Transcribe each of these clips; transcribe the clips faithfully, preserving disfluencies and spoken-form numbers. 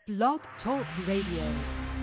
Blog Talk Radio.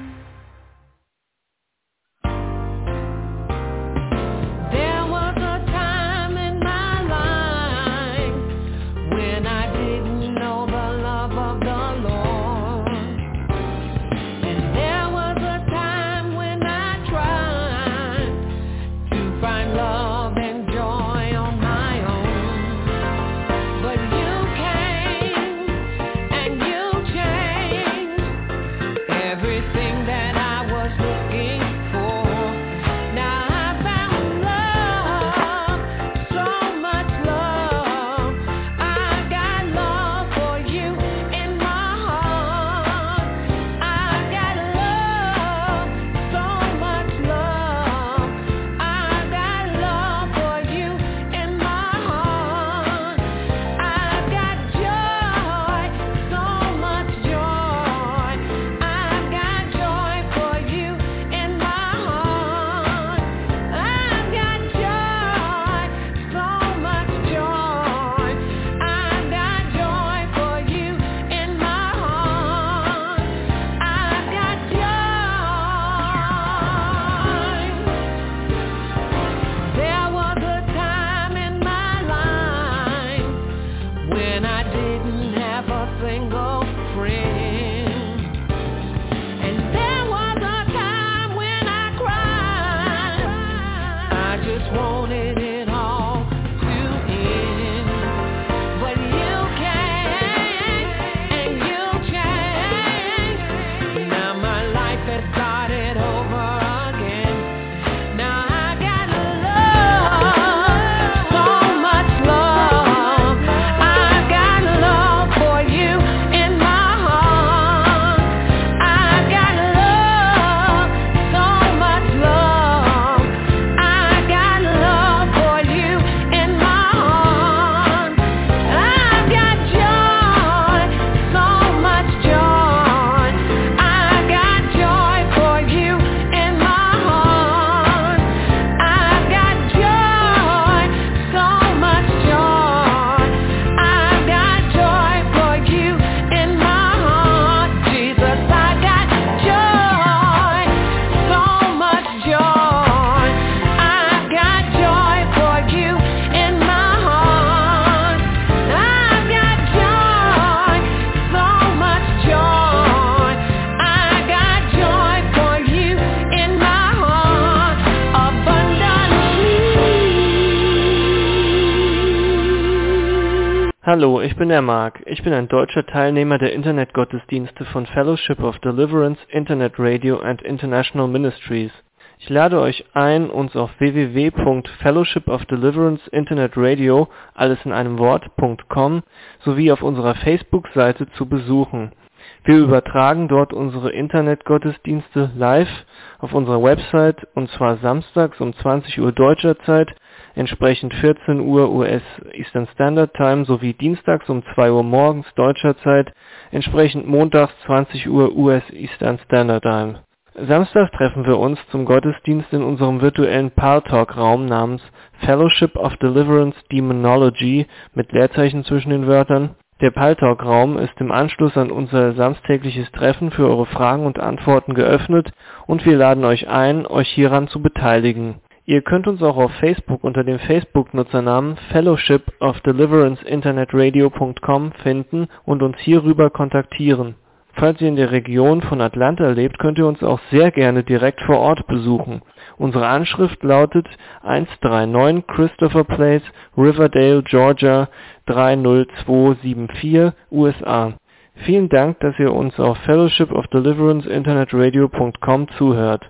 Hallo, ich bin der Mark. Ich bin ein deutscher Teilnehmer der Internetgottesdienste von Fellowship of Deliverance, Internet Radio and International Ministries. Ich lade euch ein, uns auf w w w punkt fellowship of deliverance internet radio, alles in einem Wort, .com, sowie auf unserer Facebook-Seite zu besuchen. Wir übertragen dort unsere Internetgottesdienste live auf unserer Website, und zwar samstags um zwanzig Uhr deutscher Zeit, entsprechend vierzehn Uhr U S Eastern Standard Time, sowie dienstags um zwei Uhr morgens deutscher Zeit, entsprechend montags zwanzig Uhr U S Eastern Standard Time. Samstags treffen wir uns zum Gottesdienst in unserem virtuellen Paltalk-Raum namens Fellowship of Deliverance Demonology mit Leerzeichen zwischen den Wörtern. Der Paltalk-Raum ist im Anschluss an unser samstägliches Treffen für eure Fragen und Antworten geöffnet, und wir laden euch ein, euch hieran zu beteiligen. Ihr könnt uns auch auf Facebook unter dem Facebook-Nutzernamen Fellowship of Deliverance Internet Radio punkt com finden und uns hierüber kontaktieren. Falls ihr in der Region von Atlanta lebt, könnt ihr uns auch sehr gerne direkt vor Ort besuchen. Unsere Anschrift lautet eins drei neun Christopher Place, Riverdale, Georgia drei null zwei sieben vier, U S A. Vielen Dank, dass ihr uns auf Fellowship of Deliverance Internet Radio punkt com zuhört.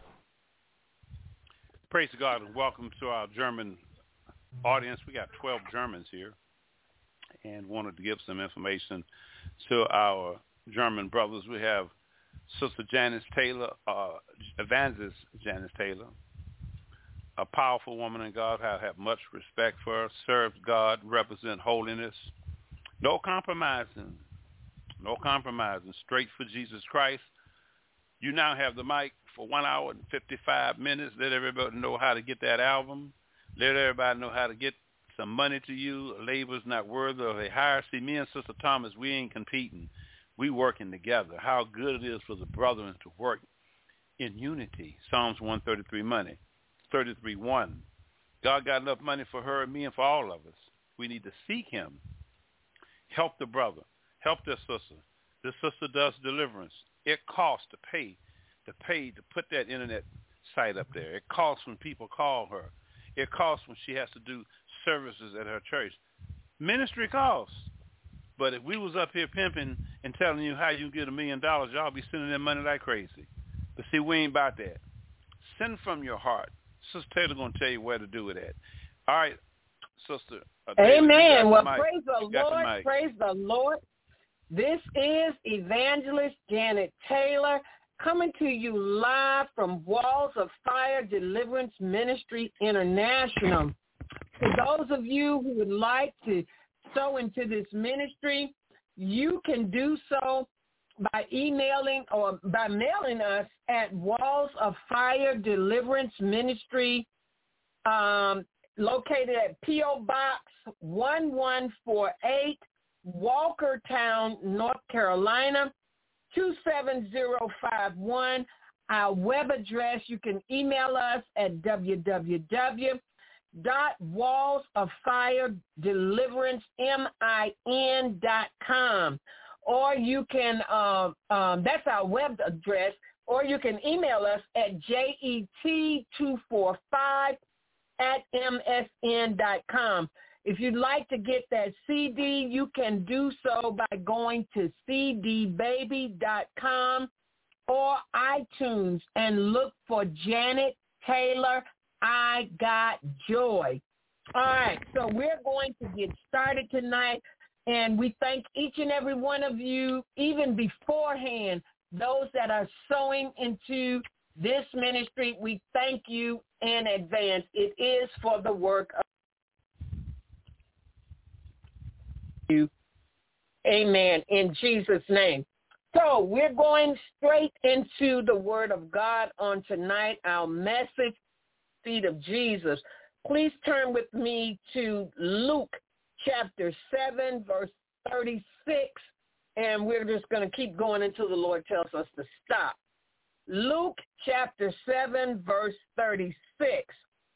Praise God and welcome to our German audience. We got twelve Germans here and wanted to give some information to our German brothers. We have Sister Janice Taylor, uh, Evangelist Janice Taylor, a powerful woman in God. I have much respect for her, serves God, represent holiness. No compromising, no compromising, straight for Jesus Christ. You now have the mic for one hour and fifty-five minutes. Let everybody know how to get that album. Let everybody know how to get some money to you. Labor's not worthy of a hire. See, me and Sister Thomas, we ain't competing. we working together, how good it is for the brethren to work in unity. Psalms one thirty-three money, thirty-three one. God got enough money for her and me and for all of us. We need to seek him. Help the brother. Help this sister. This sister does deliverance. It costs to pay, to pay to put that internet site up there. It costs when people call her. It costs when she has to do services at her church. Ministry costs. But if we was up here pimping and telling you how you get a million dollars, y'all be sending them money like crazy. But see, we ain't about that. Send from your heart. Sister Taylor going to tell you where to do it at. All right, Sister. Uh, Amen. Well, praise the Lord. The praise the Lord. This is Evangelist Janet Taylor coming to you live from Walls of Fire Deliverance Ministry International. For those of you who would like to sow into this ministry, you can do so by emailing or by mailing us at Walls of Fire Deliverance Ministry, um, located at P O. Box one one four eight, Walkertown, North Carolina, two seven zero five one. Our web address, you can email us at w w w dot walls of fire deliverance min dot com, or you can uh, um, that's our web address, or you can email us at jet two four five at m s n dot com. If you'd like to get that C D, you can do so by going to c d baby dot com or iTunes and look for Janet Taylor, I Got Joy. All right, so we're going to get started tonight, and we thank each and every one of you, even beforehand, those that are sowing into this ministry. We thank you in advance. It is for the work of you. Amen. In Jesus' name. So we're going straight into the Word of God on tonight. Our message, Feet of Jesus. Please turn with me to Luke chapter seven, verse thirty-six, and we're just going to keep going until the Lord tells us to stop. Luke chapter seven, verse thirty-six,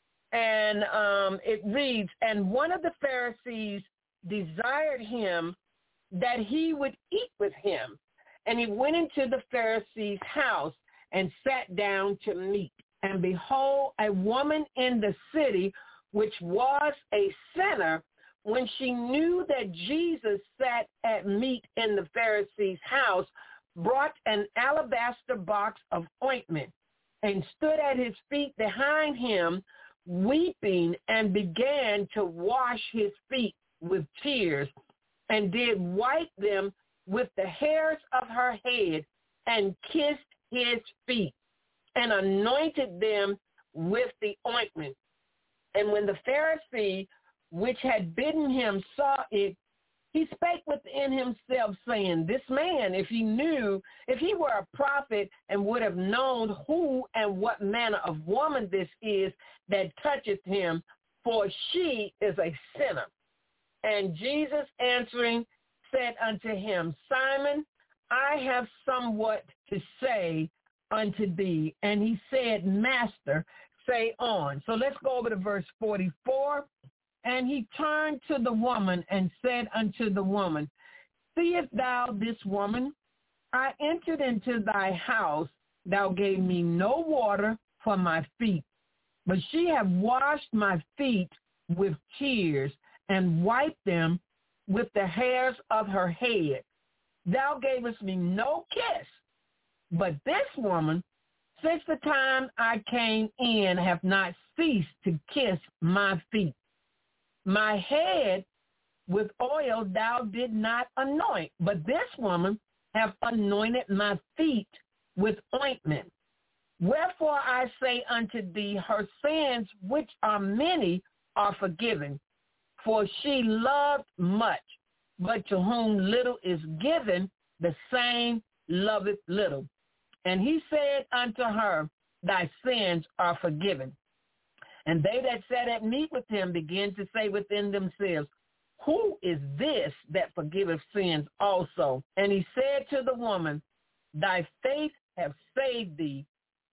and um, it reads, "And one of the Pharisees desired him that he would eat with him, and he went into the Pharisee's house and sat down to meat. And behold, a woman in the city, which was a sinner, when she knew that Jesus sat at meat in the Pharisee's house, brought an alabaster box of ointment and stood at his feet behind him, weeping, and began to wash his feet with tears, and did wipe them with the hairs of her head, and kissed his feet, and anointed them with the ointment. And when the Pharisee which had bidden him saw it, he spake within himself, saying, This man, if he knew, if he were a prophet, and would have known who and what manner of woman this is that toucheth him, for she is a sinner. And Jesus answering said unto him, Simon, I have somewhat to say unto thee. And he said, Master, say on. So let's go over to verse forty-four. And he turned to the woman and said unto the woman, Seest thou this woman? I entered into thy house. Thou gave me no water for my feet, but she hath washed my feet with tears and wiped them with the hairs of her head. Thou gavest me no kiss, but this woman, since the time I came in, have not ceased to kiss my feet. My head with oil thou did not anoint, but this woman hath anointed my feet with ointment. Wherefore I say unto thee, her sins, which are many, are forgiven. For she loved much, but to whom little is given, the same loveth little. And he said unto her, Thy sins are forgiven. And they that sat at meat with him began to say within themselves, who is this that forgiveth sins also? And he said to the woman, thy faith hath saved thee.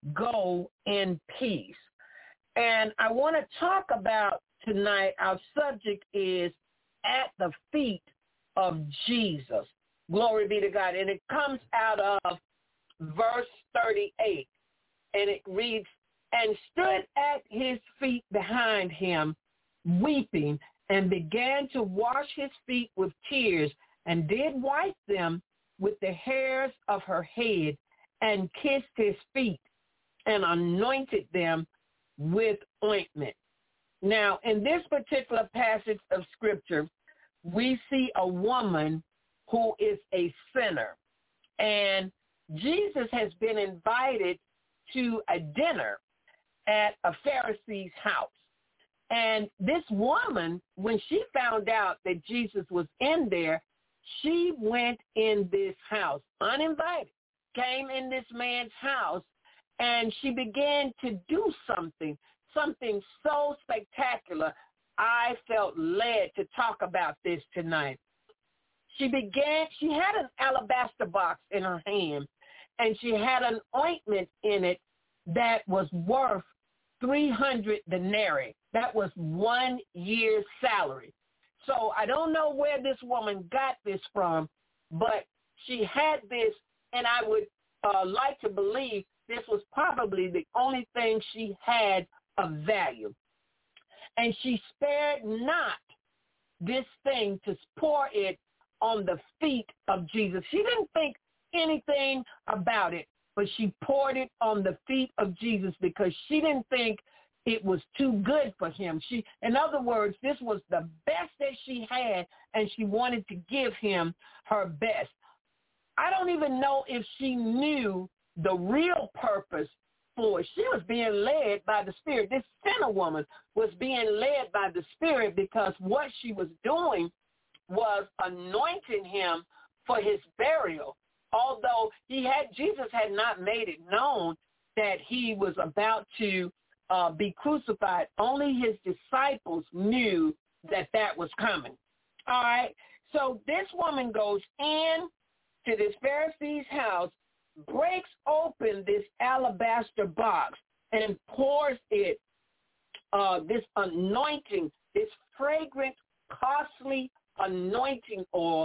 Go in peace. And I want to talk about tonight, our subject is at the feet of Jesus. Glory be to God. And it comes out of verse thirty-eight. And it reads, and stood at his feet behind him, weeping, and began to wash his feet with tears, and did wipe them with the hairs of her head, and kissed his feet, and anointed them with ointment. Now, in this particular passage of Scripture, we see a woman who is a sinner. And Jesus has been invited to a dinner at a Pharisee's house. And this woman, when she found out that Jesus was in there, she went in this house, uninvited, came in this man's house, and she began to do something, something so spectacular. I felt led to talk about this tonight. She began, she had an alabaster box in her hand, and she had an ointment in it that was worth three hundred denarii. That was one year's salary. So I don't know where this woman got this from, but she had this, and I would uh, like to believe this was probably the only thing she had of value. And she spared not this thing to pour it on the feet of Jesus. She didn't think anything about it, but she poured it on the feet of Jesus because she didn't think it was too good for him. She, in other words, this was the best that she had, and she wanted to give him her best. I don't even know if she knew the real purpose for it. She was being led by the Spirit. This sinner woman was being led by the Spirit because what she was doing was anointing him for his burial. Although he had, Jesus had not made it known that he was about to uh, be crucified. Only his disciples knew that that was coming. All right. So this woman goes in to this Pharisee's house, breaks open this alabaster box, and pours it, uh, this anointing, this fragrant, costly anointing oil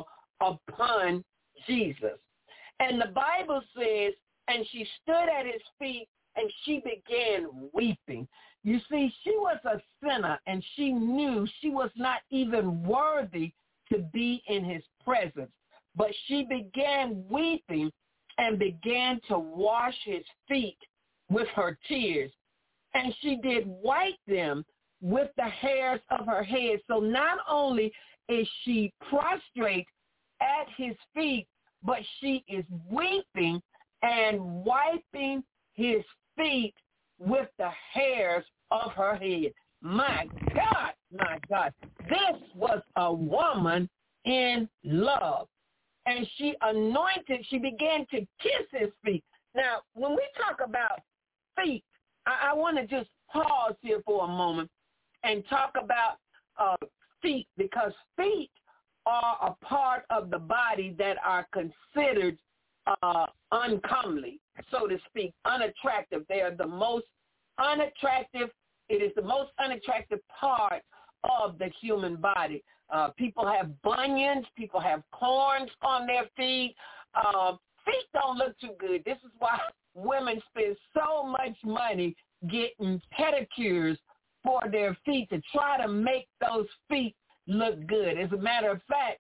upon Jesus. And the Bible says, and she stood at his feet, and she began weeping. You see, she was a sinner, and she knew she was not even worthy to be in his presence. But she began weeping and began to wash his feet with her tears. And she did wipe them with the hairs of her head. So not only is she prostrate at his feet, but she is weeping and wiping his feet with the hairs of her head. My God, my God, this was a woman in love. And she anointed, she began to kiss his feet. Now, when we talk about feet, I, I want to just pause here for a moment and talk about uh, feet, because feet are a part of the body that are considered uh, uncomely, so to speak, unattractive. They are the most unattractive. It is the most unattractive part of the human body. Uh, people have bunions. People have corns on their feet. Uh, feet don't look too good. This is why women spend so much money getting pedicures for their feet to try to make those feet look good. As a matter of fact,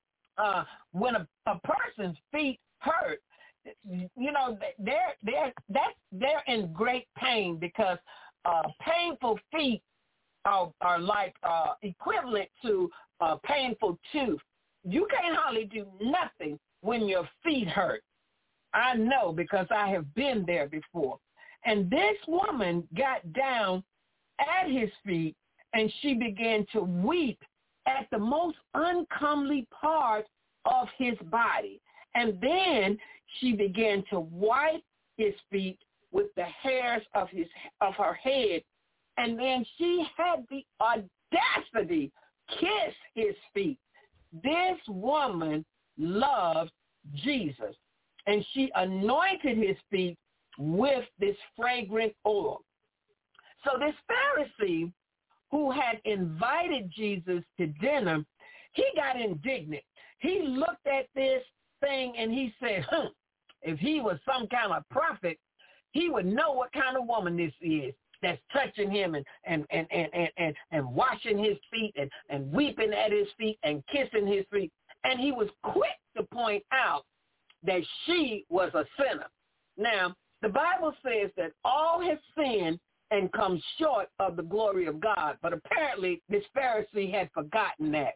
uh, when a, a person's feet hurt, you know, they're they're that's they're in great pain, because uh, painful feet are, are like uh, equivalent to a painful tooth. You can't hardly do nothing when your feet hurt. I know, because I have been there before. And this woman got down at his feet, and she began to weep at the most uncomely part of his body. And then she began to wipe his feet with the hairs of his of her head. And then she had the audacity kiss his feet. This woman loved Jesus, and she anointed his feet with this fragrant oil. So this Pharisee who had invited Jesus to dinner, he got indignant. He looked at this thing and he said, huh, if he was some kind of prophet, he would know what kind of woman this is that's touching him and and and and and, and, and washing his feet and, and weeping at his feet and kissing his feet. And he was quick to point out that she was a sinner. Now, the Bible says that all have sinned and come short of the glory of God. But apparently this Pharisee had forgotten that.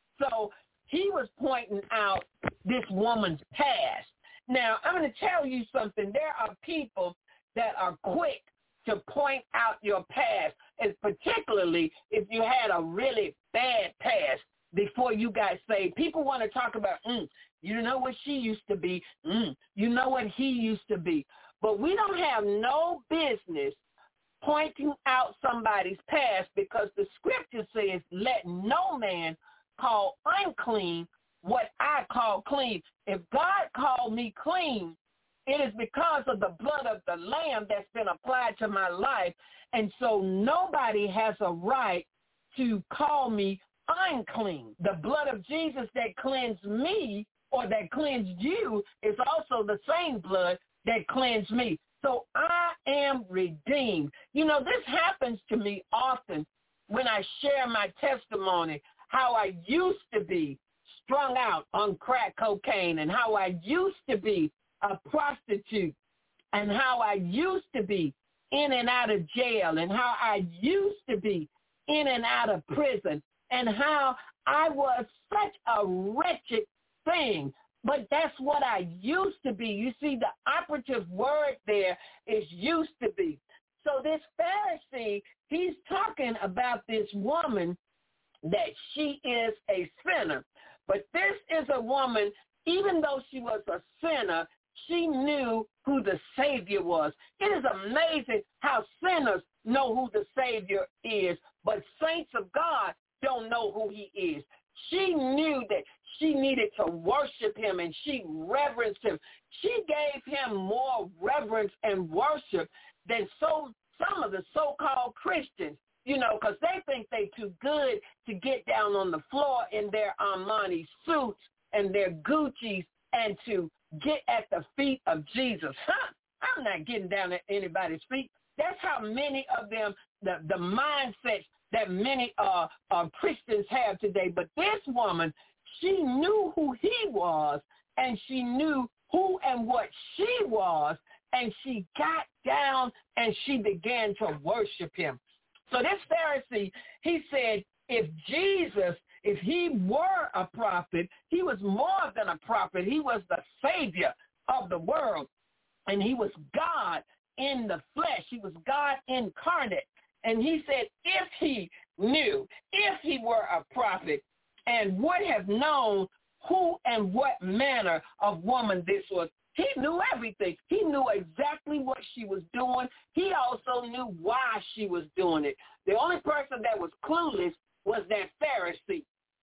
So he was pointing out this woman's past. Now, I'm going to tell you something. There are people that are quick to point out your past, and particularly if you had a really bad past before you got saved. People want to talk about, mm, you know what she used to be. Mm, you know what he used to be. But we don't have no business pointing out somebody's past, because the scripture says, let no man call unclean what I call clean. If God called me clean, it is because of the blood of the Lamb that's been applied to my life. And so nobody has a right to call me unclean. The blood of Jesus that cleansed me or that cleansed you is also the same blood that cleansed me. So I am redeemed. You know, this happens to me often when I share my testimony, how I used to be strung out on crack cocaine and how I used to be a prostitute and how I used to be in and out of jail and how I used to be in and out of prison and how I was such a wretched thing. But that's what I used to be. You see, the operative word there is used to be. So this Pharisee, he's talking about this woman that she is a sinner. But this is a woman, even though she was a sinner, she knew who the Savior was. It is amazing how sinners know who the Savior is, but saints of God don't know who he is. She knew that she needed to worship him, and she reverenced him. She gave him more reverence and worship than so some of the so-called Christians, you know, because they think they're too good to get down on the floor in their Armani suits and their Gucci's and to get at the feet of Jesus. Huh? I'm not getting down at anybody's feet. That's how many of them, the, the mindsets that many uh, uh, Christians have today. But this woman, she knew who he was, and she knew who and what she was, and she got down and she began to worship him. So this Pharisee, he said, if Jesus, if he were a prophet, he was more than a prophet. He was the Savior of the world, and he was God in the flesh. He was God incarnate. And he said, if he knew, if he were a prophet and would have known who and what manner of woman this was, he knew everything. He knew exactly what she was doing. He also knew why she was doing it. The only person that was clueless was that Pharisee.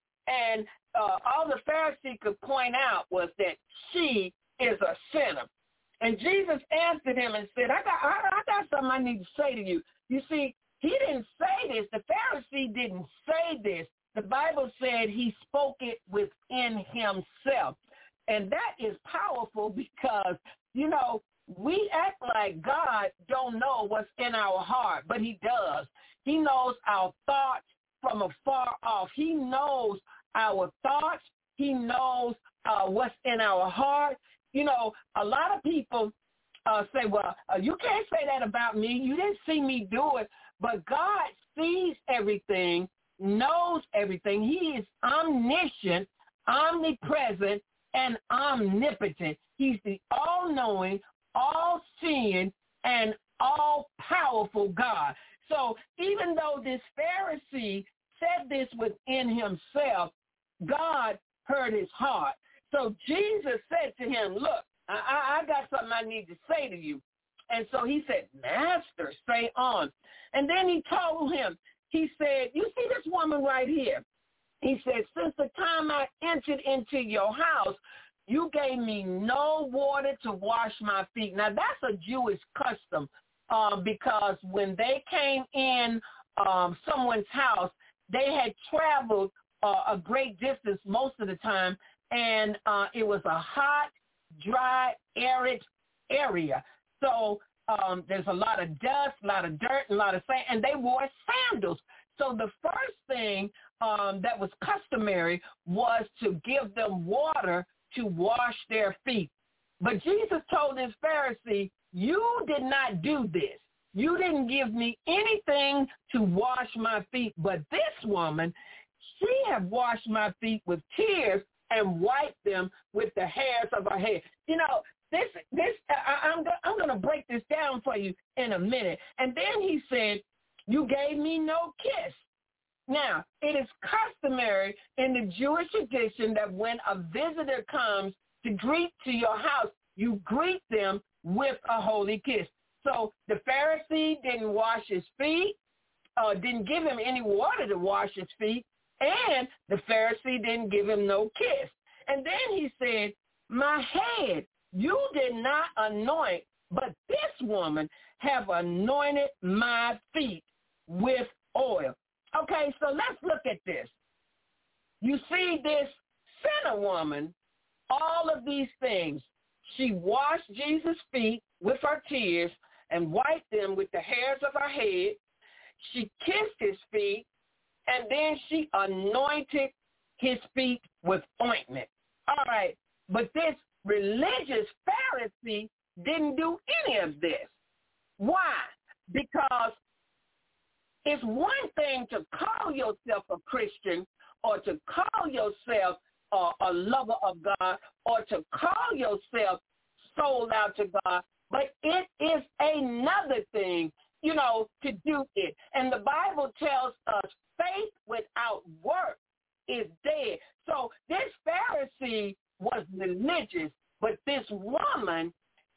And uh, all the Pharisee could point out was that she is a sinner. And Jesus answered him and said, I got, I, I got something I need to say to you. You see, he didn't say this. The Pharisee didn't say this. The Bible said he spoke it within himself. And that is powerful because, you know, we act like God don't know what's in our heart, but he does. He knows our thoughts from afar off. He knows our thoughts. He knows uh, what's in our heart. You know, a lot of people uh, say, well, uh, you can't say that about me. You didn't see me do it. But God sees everything, knows everything. He is omniscient, omnipresent, and omnipotent. He's the all-knowing, all-seeing, and all-powerful God. So even though this Pharisee said this within himself, God heard his heart. So Jesus said to him, look, I, I got something I need to say to you. And so he said, Master, say on. And then he told him, he said, you see this woman right here? He said, since the time I entered into your house, you gave me no water to wash my feet. Now, that's a Jewish custom uh, because when they came in um, someone's house, they had traveled uh, a great distance most of the time, and uh, it was a hot, dry, arid area. So um, there's a lot of dust, a lot of dirt, a lot of sand, and they wore sandals. So the first thing um, that was customary was to give them water to wash their feet. But Jesus told this Pharisee, you did not do this. You didn't give me anything to wash my feet. But this woman, she have washed my feet with tears and wiped them with the hairs of her head. You know, this, this, I, I'm, I'm going to break this down for you in a minute. And then he said, you gave me no kiss. Now, it is customary in the Jewish tradition that when a visitor comes to greet to your house, you greet them with a holy kiss. So the Pharisee didn't wash his feet, uh, didn't give him any water to wash his feet, and the Pharisee didn't give him no kiss. And then he said, my head you did not anoint, but this woman have anointed my feet with oil. Okay, so let's look at this. You see this sinner woman, all of these things. She washed Jesus' feet with her tears and wiped them with the hairs of her head. She kissed his feet, and then she anointed his feet with ointment. All right, but this religious Pharisee didn't do any of this. Why? Because it's one thing to call yourself a Christian or to call yourself uh, a lover of God or to call yourself sold out to God, but it is another thing, you know, to do it. And the Bible tells us faith without work is dead. So this Pharisee was religious, but this woman,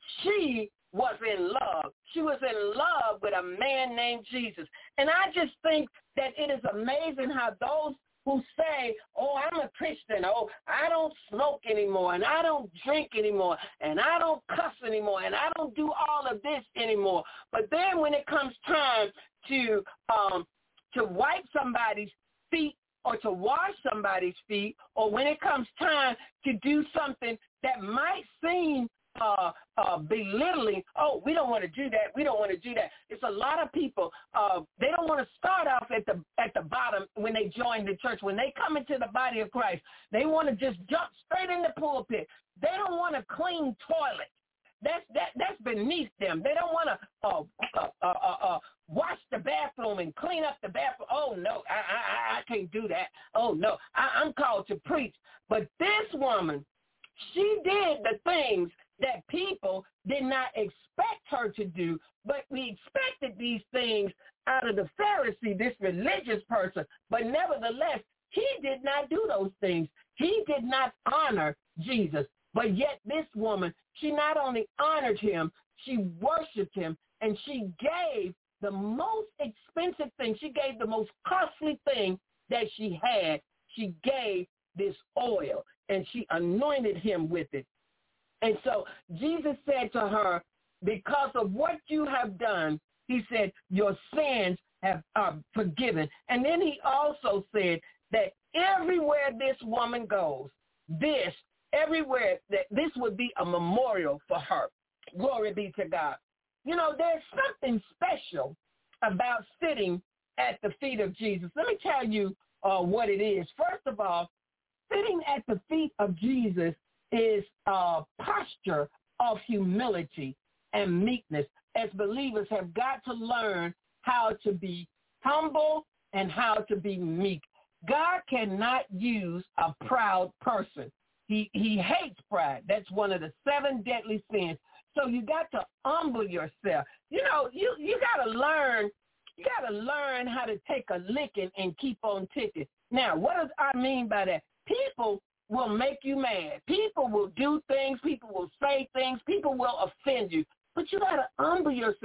she was in love. She was in love with a man named Jesus. And I just think that it is amazing how those who say, oh, I'm a Christian, oh, I don't smoke anymore, and I don't drink anymore, and I don't cuss anymore, and I don't do all of this anymore. But then when it comes time to um, to wipe somebody's feet or to wash somebody's feet, or when it comes time to do something that might seem Uh, uh, belittling, oh, we don't want to do that, we don't want to do that. It's a lot of people, uh, they don't want to start off at the at the bottom when they join the church. When they come into the body of Christ, they want to just jump straight in the pulpit. They don't want to clean toilet. That's that that's beneath them. They don't want to uh, uh, uh, uh, uh, wash the bathroom and clean up the bathroom. Oh, no, I, I, I can't do that. Oh, no, I, I'm called to preach. But this woman, she did the things that people did not expect her to do, but we expected these things out of the Pharisee, this religious person. But nevertheless, he did not do those things. He did not honor Jesus. But yet this woman, she not only honored him, she worshiped him, and she gave the most expensive thing. She gave the most costly thing that she had. She gave this oil, and she anointed him with it. And so Jesus said to her, because of what you have done, he said, your sins have are forgiven. And then he also said that everywhere this woman goes, this, everywhere, that this would be a memorial for her. Glory be to God. You know, there's something special about sitting at the feet of Jesus. Let me tell you uh, what it is. First of all, sitting at the feet of Jesus is a posture of humility and meekness. As believers have got to learn how to be humble and how to be meek. God cannot use a proud person. He he hates pride. That's one of the seven deadly sins. So you got to humble yourself. You know, you, you got to learn, you got to learn how to take a licking and keep on ticking. Now, what does I mean by that? People will make you mad. People will do things. People will say things. People will offend you. But you got to humble yourself.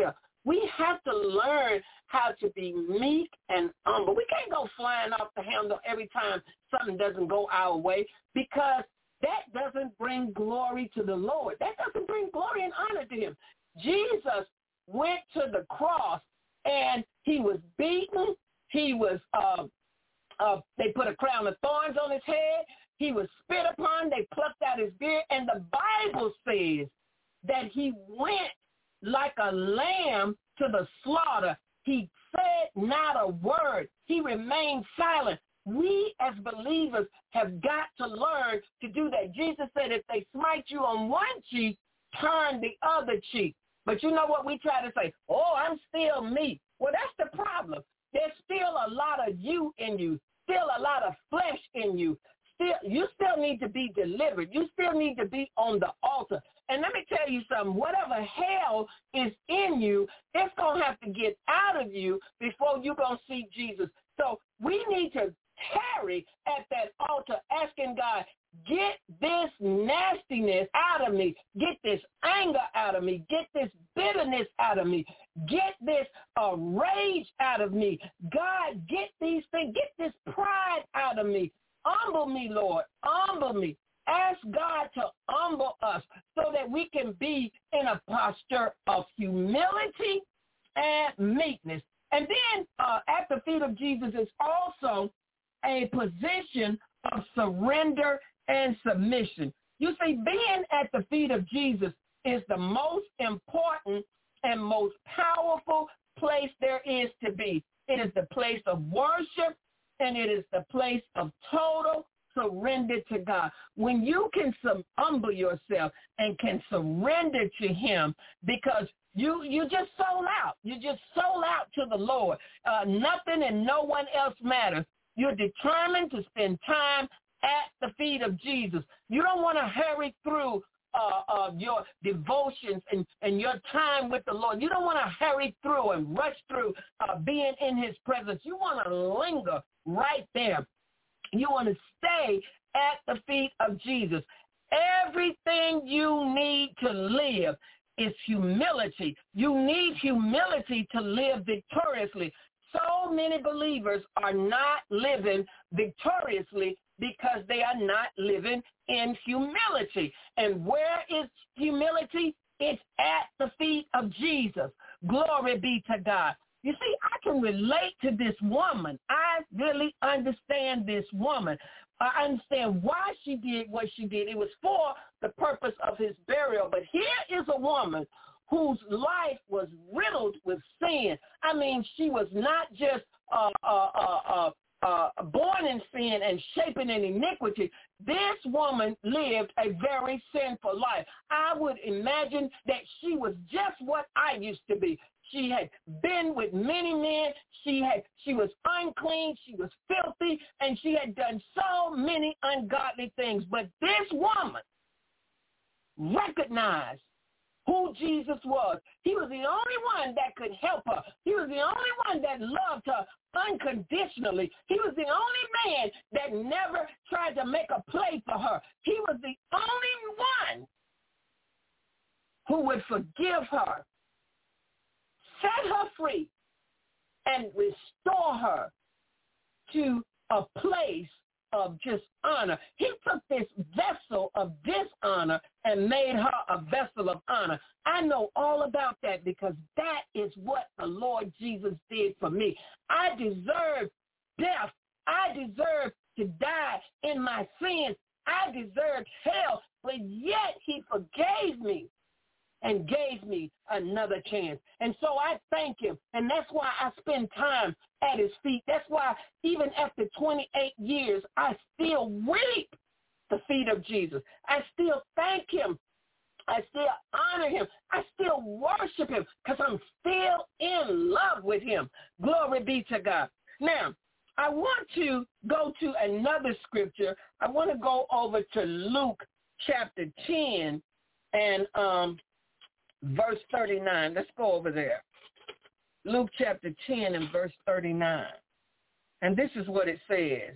We have to learn how to be meek and humble. We can't go flying off the handle every time something doesn't go our way, because that doesn't bring glory to the Lord. That doesn't bring glory and honor to him. Jesus went to the cross, and he was beaten. He was, uh, uh, they put a crown of thorns on his head. He was spit upon. They plucked out his beard. And the Bible says that he went like a lamb to the slaughter. He said not a word. He remained silent. We as believers have got to learn to do that. Jesus said, if they smite you on one cheek, turn the other cheek. But you know what we try to say? Oh, I'm still me. Well, that's the problem. There's still a lot of you in you, still a lot of flesh in you. Still, you still need to be delivered. You still need to be on the altar. And let me tell you something. Whatever hell is in you, it's going to have to get out of you before you're going to see Jesus. So we need to tarry at that altar asking God, get this nastiness out of me. Get this anger out of me. Get this bitterness out of me. Get this uh, rage out of me. God, get these things. Get this pride out of me. Humble me, Lord. Humble me. Ask God to humble us so that we can be in a posture of humility and meekness. And then uh, at the feet of Jesus is also a position of surrender and submission. You see, being at the feet of Jesus is the most important and most powerful place there is to be. It is the place of worship, and it is the place of total surrender to God. When you can sub- humble yourself and can surrender to him, because you you just sold out. You just sold out to the Lord. Uh, nothing and no one else matters. You're determined to spend time at the feet of Jesus. You don't want to hurry through uh, uh, your devotions and, and your time with the Lord. You don't want to hurry through and rush through uh, being in his presence. You want to linger right there. You want to stay at the feet of Jesus. Everything you need to live is humility. You need humility to live victoriously. So many believers are not living victoriously because they are not living in humility. And where is humility? It's at the feet of Jesus. Glory be to God. You see, I can relate to this woman. I really understand this woman. I understand why she did what she did. It was for the purpose of his burial. But here is a woman whose life was riddled with sin. I mean, she was not just uh, uh, uh, uh, uh, born in sin and shaping in iniquity. This woman lived a very sinful life. I would imagine that she was just what I used to be. She had been with many men. She had she was unclean. She was filthy, and she had done so many ungodly things. But this woman recognized who Jesus was. He was the only one that could help her. He was the only one that loved her unconditionally. He was the only man that never tried to make a play for her. He was the only one who would forgive her, set her free, and restore her to a place of just honor. He took this vessel of dishonor and made her a vessel of honor. I know all about that because that is what the Lord Jesus did for me. I deserve death. I deserve to die in my sins. I deserved hell, but yet he forgave me and gave me another chance. And so I thank him. And that's why I spend time at his feet. That's why even after twenty-eight years, I still weep the feet of Jesus. I still thank him. I still honor him. I still worship him because I'm still in love with him. Glory be to God. Now, I want to go to another scripture. I want to go over to Luke chapter ten and um, verse thirty-nine. Let's go over there. Luke chapter ten and verse thirty-nine. And this is what it says.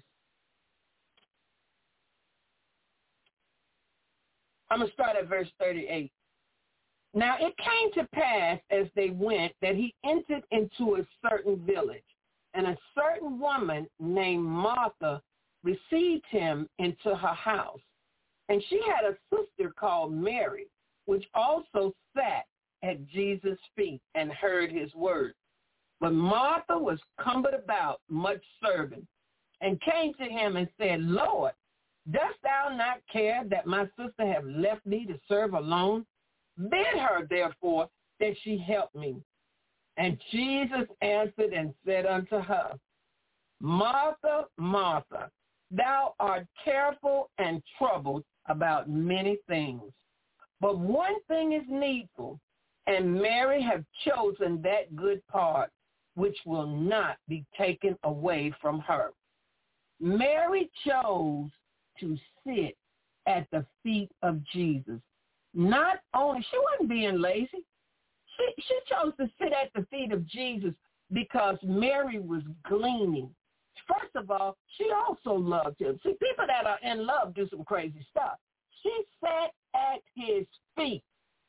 I'm going to start at verse thirty-eight. Now it came to pass as they went that he entered into a certain village, and a certain woman named Martha received him into her house. And she had a sister called Mary, which also sat at Jesus' feet and heard his word. But Martha was cumbered about much serving, and came to him and said, Lord, dost thou not care that my sister have left me to serve alone? Bid her, therefore, that she help me. And Jesus answered and said unto her, Martha, Martha, thou art careful and troubled about many things. But one thing is needful, and Mary hath chosen that good part, which will not be taken away from her. Mary chose to sit at the feet of Jesus. Not only, she wasn't being lazy. She, she chose to sit at the feet of Jesus because Mary was gleaning. First of all, she also loved him. See, people that are in love do some crazy stuff. She sat at his feet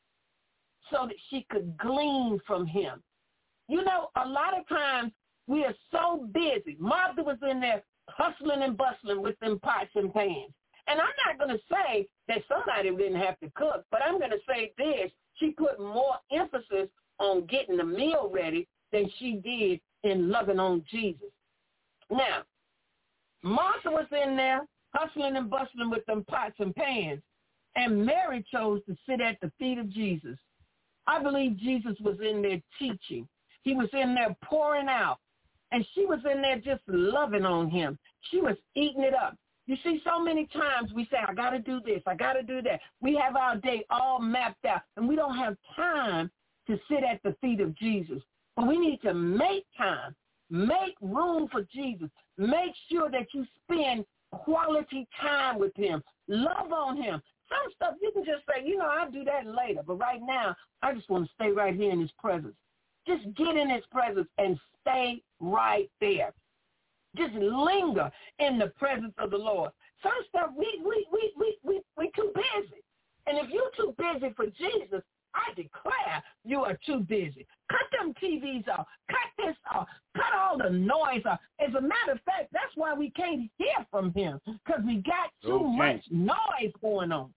so that she could glean from him. You know, a lot of times we are so busy. Martha was in there hustling and bustling with them pots and pans. And I'm not going to say that somebody didn't have to cook, but I'm going to say this. She put more emphasis on getting the meal ready than she did in loving on Jesus. Now, Martha was in there hustling and bustling with them pots and pans, and Mary chose to sit at the feet of Jesus. I believe Jesus was in there teaching. He was in there pouring out, and she was in there just loving on him. She was eating it up. You see, so many times we say, I got to do this, I got to do that. We have our day all mapped out, and we don't have time to sit at the feet of Jesus. But we need to make time, make room for Jesus. Make sure that you spend quality time with him. Love on him. Some stuff you can just say, you know, I'll do that later. But right now, I just want to stay right here in his presence. Just get in his presence and stay right there. Just linger in the presence of the Lord. Some stuff we we we we we we too busy. And if you're too busy for Jesus, I declare you are too busy. Cut them T Vs off. Cut this off. Cut all the noise off. As a matter of fact, that's why we can't hear from him, because we got too okay. much noise going on.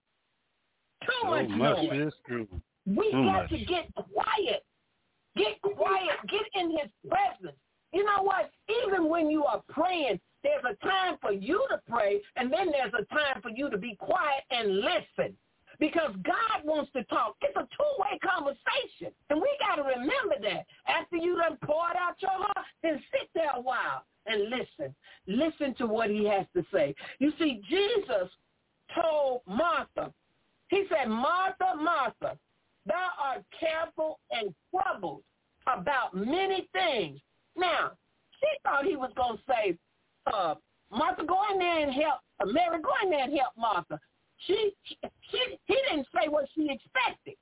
Too so much, much noise. Is true. We too got much. to get quiet. Get quiet. Get in his presence. You know what? Even when you are praying, there's a time for you to pray, and then there's a time for you to be quiet and listen, because God wants to talk. It's a two-way conversation, and we got to remember that. After you done poured out your heart, then sit there a while and listen. Listen to what he has to say. You see, Jesus told Martha, he said, Martha, Martha, thou art careful and troubled about many things. Now, she thought he was going to say, uh, Martha, go in there and help. Uh, Mary, go in there and help Martha. She, she, she, he didn't say what she expected.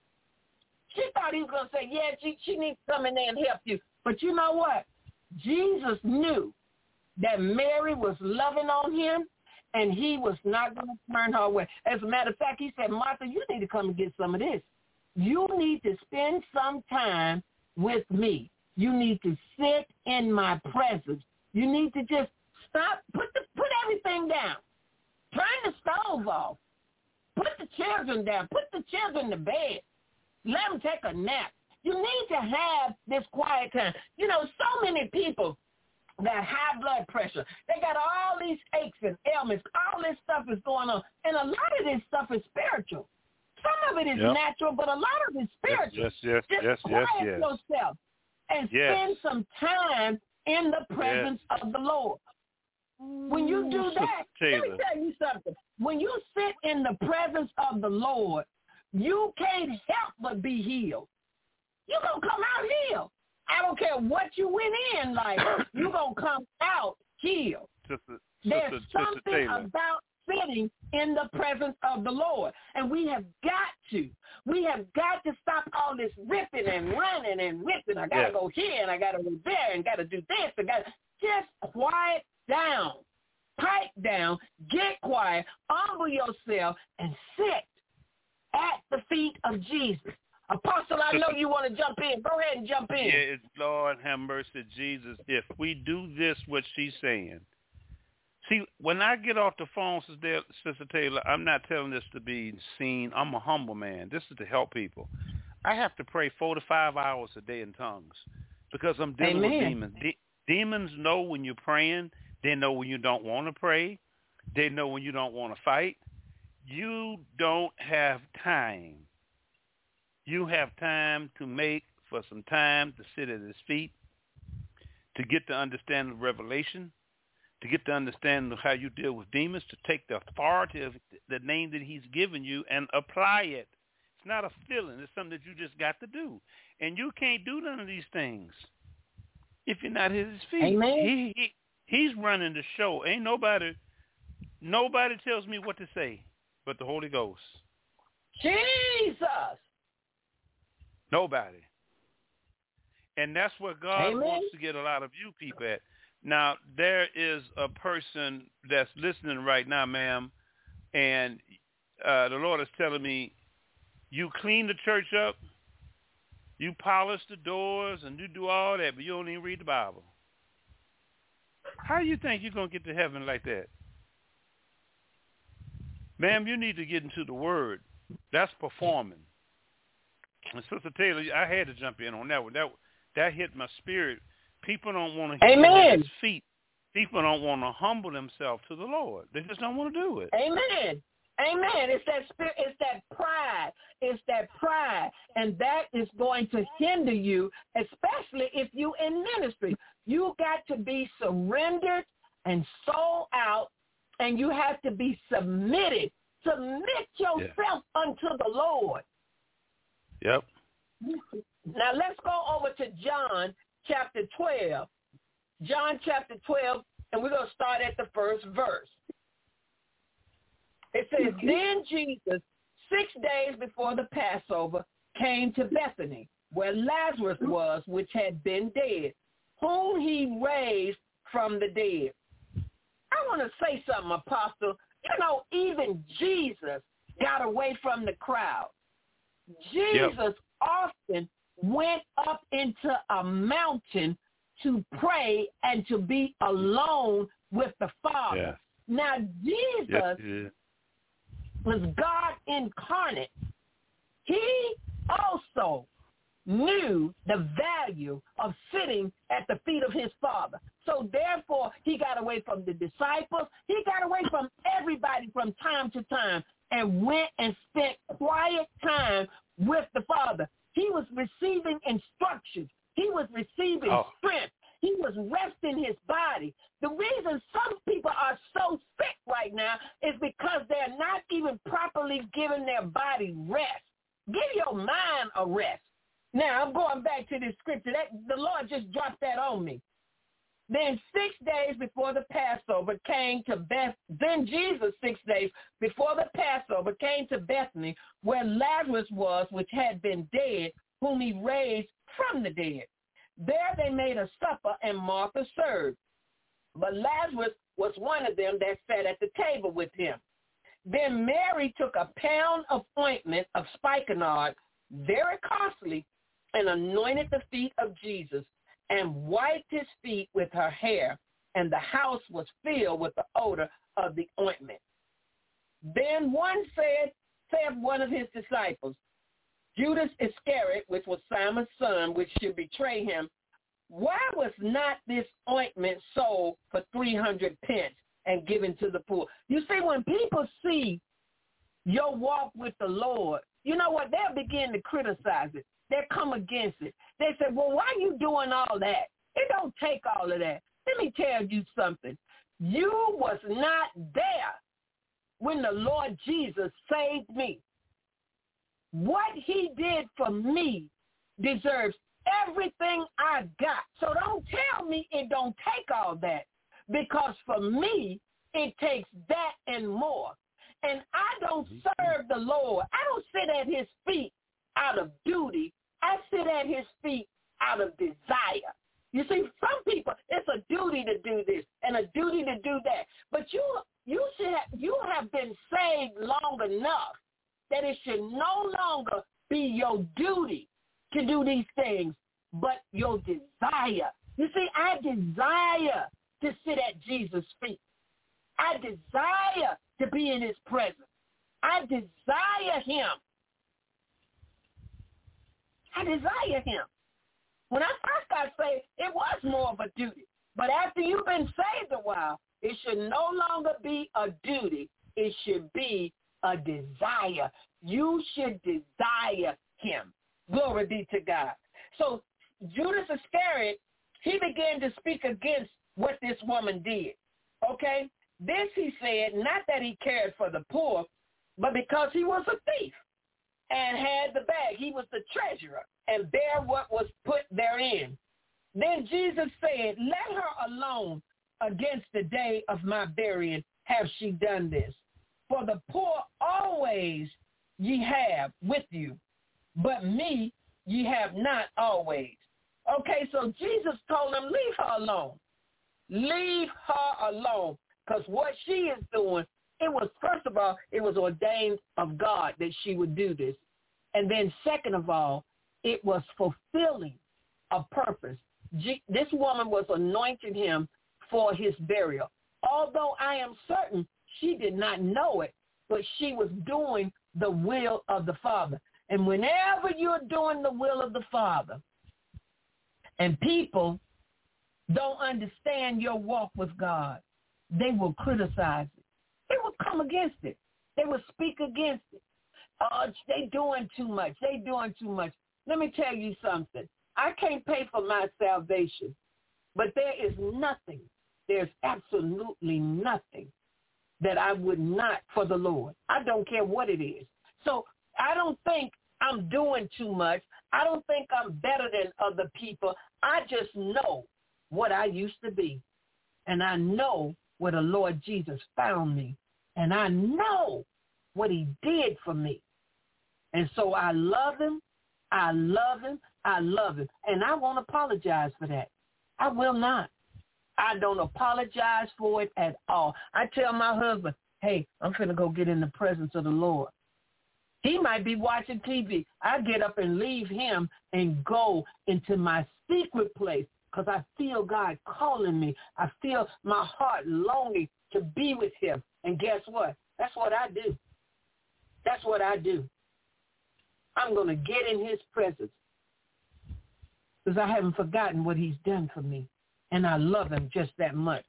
She thought he was going to say, yeah, she, she needs to come in there and help you. But you know what? Jesus knew that Mary was loving on him, and he was not going to turn her away. As a matter of fact, he said, Martha, you need to come and get some of this. You need to spend some time with me. You need to sit in my presence. You need to just stop, put the, put everything down. Turn the stove off. Put the children down. Put the children to bed. Let them take a nap. You need to have this quiet time. You know, so many people that high blood pressure, they got all these aches and ailments. All this stuff is going on. And a lot of this stuff is spiritual. Some of it is yep. natural, but a lot of it is spiritual. Yes, yes, just yes, quiet yes, yes. yourself and yes. spend some time in the presence yes. of the Lord. When you do that, let me tell you something. When you sit in the presence of the Lord, you can't help but be healed. You're going to come out healed. I don't care what you went in like, you're going to come out healed. Sister, There's Sister, something Sister Taylor. about sitting in the presence of the Lord. And we have got to. We have got to stop all this ripping and running and ripping. I got to yes. go here and I got to go there and got to do this. I got just quiet down. Pipe down. Get quiet. Humble yourself and sit at the feet of Jesus. Apostle, I know you want to jump in. Go ahead and jump in. Yeah, it's Lord have mercy, Jesus. If we do this, what she's saying. See, when I get off the phone, Sister Taylor, I'm not telling this to be seen. I'm a humble man. This is to help people. I have to pray four to five hours a day in tongues because I'm dealing Amen. with demons. De- demons know when you're praying. They know when you don't want to pray. They know when you don't want to fight. You don't have time. You have time to make for some time to sit at his feet, to get the understanding of revelation, to get the understanding of how you deal with demons, to take the authority of the name that he's given you and apply it. It's not a feeling. It's something that you just got to do. And you can't do none of these things if you're not at his feet. Amen. He, he, he's running the show. Ain't nobody, nobody tells me what to say but the Holy Ghost. Jesus. Nobody. And that's where God Amen. wants to get a lot of you people at. Now, there is a person that's listening right now, ma'am, and uh, the Lord is telling me, you clean the church up, you polish the doors, and you do all that, but you don't even read the Bible. How do you think you're going to get to heaven like that? Ma'am, you need to get into the Word. That's performing. And Sister Taylor, I had to jump in on that one. That, that hit my spirit. People don't want to Amen. get at his feet. People don't want to humble themselves to the Lord. They just don't want to do it. Amen. Amen. It's that spirit. It's that pride. It's that pride, and that is going to hinder you, especially if you in ministry. You got to be surrendered and sold out, and you have to be submitted. Submit yourself yeah. unto the Lord. Yep. Now let's go over to John chapter twelve. John chapter twelve, and we're going to start at the first verse. It says, then Jesus, six days before the Passover, came to Bethany, where Lazarus was, which had been dead, whom he raised from the dead. I want to say something, Apostle. You know, even Jesus got away from the crowd. Jesus yep. often went up into a mountain to pray and to be alone with the Father. Yeah. Now, Jesus yep. yeah. was God incarnate. He also knew the value of sitting at the feet of his Father. So therefore, he got away from the disciples. He got away from everybody from time to time and went and spent quiet time with the Father. He was receiving instructions. He was receiving oh. strength. He was resting his body. The reason some people are so sick right now is because they're not even properly giving their body rest. Give your mind a rest. Now, I'm going back to this scripture. That, the Lord just dropped that on me. Then six days before the Passover came to Beth. Then Jesus, six days before the Passover, came to Bethany, where Lazarus was, which had been dead, whom he raised from the dead. There they made a supper, and Martha served. But Lazarus was one of them that sat at the table with him. Then Mary took a pound of ointment of spikenard, very costly, and anointed the feet of Jesus, and wiped his feet with her hair, and the house was filled with the odor of the ointment. Then one said, said one of his disciples, Judas Iscariot, which was Simon's son, which should betray him, why was not this ointment sold for three hundred pence and given to the poor? You see, when people see your walk with the Lord, you know what? They'll begin to criticize it. They'll come against it. They say, well, why are you doing all that? It don't take all of that. Let me tell you something. You was not there when the Lord Jesus saved me. What he did for me deserves everything I got. So don't tell me it don't take all that, because for me, it takes that and more. And I don't serve the Lord. I don't sit at his feet out of duty. I sit at his feet out of desire. You see, some people, it's a duty to do this and a duty to do that. But you you should have, you have been saved long enough that it should no longer be your duty to do these things, but your desire. You see, I desire to sit at Jesus' feet. I desire to be in his presence. I desire him. I desire him. When I first got saved, it was more of a duty. But after you've been saved a while, it should no longer be a duty. It should be a desire. You should desire him. Glory be to God. So Judas Iscariot, he began to speak against what this woman did. Okay? This he said, not that he cared for the poor, but because he was a thief and had the bag. He was the treasurer and bare what was put therein. Then Jesus said, let her alone. Against the day of my burying have she done this. For the poor always ye have with you, but me ye have not always. Okay, so Jesus told him, leave her alone. Leave her alone. Because what she is doing, it was, first of all, it was ordained of God that she would do this. And then second of all, it was fulfilling a purpose. G- this woman was anointing him for his burial. Although I am certain she did not know it, but she was doing the will of the Father. And whenever you're doing the will of the Father and people don't understand your walk with God, they will criticize it. They will come against it. They will speak against it. Oh, they doing too much. They doing too much. Let me tell you something. I can't pay for my salvation, but there is nothing, there's absolutely nothing that I would not for the Lord. I don't care what it is. So I don't think I'm doing too much. I don't think I'm better than other people. I just know what I used to be, and I know where the Lord Jesus found me, and I know what he did for me. And so I love him. I love him. I love him. And I won't apologize for that. I will not. I don't apologize for it at all. I tell my husband, hey, I'm finna go get in the presence of the Lord. He might be watching T V. I get up and leave him and go into my secret place because I feel God calling me. I feel my heart longing to be with him. And guess what? That's what I do. That's what I do. I'm going to get in his presence because I haven't forgotten what he's done for me. And I love him just that much.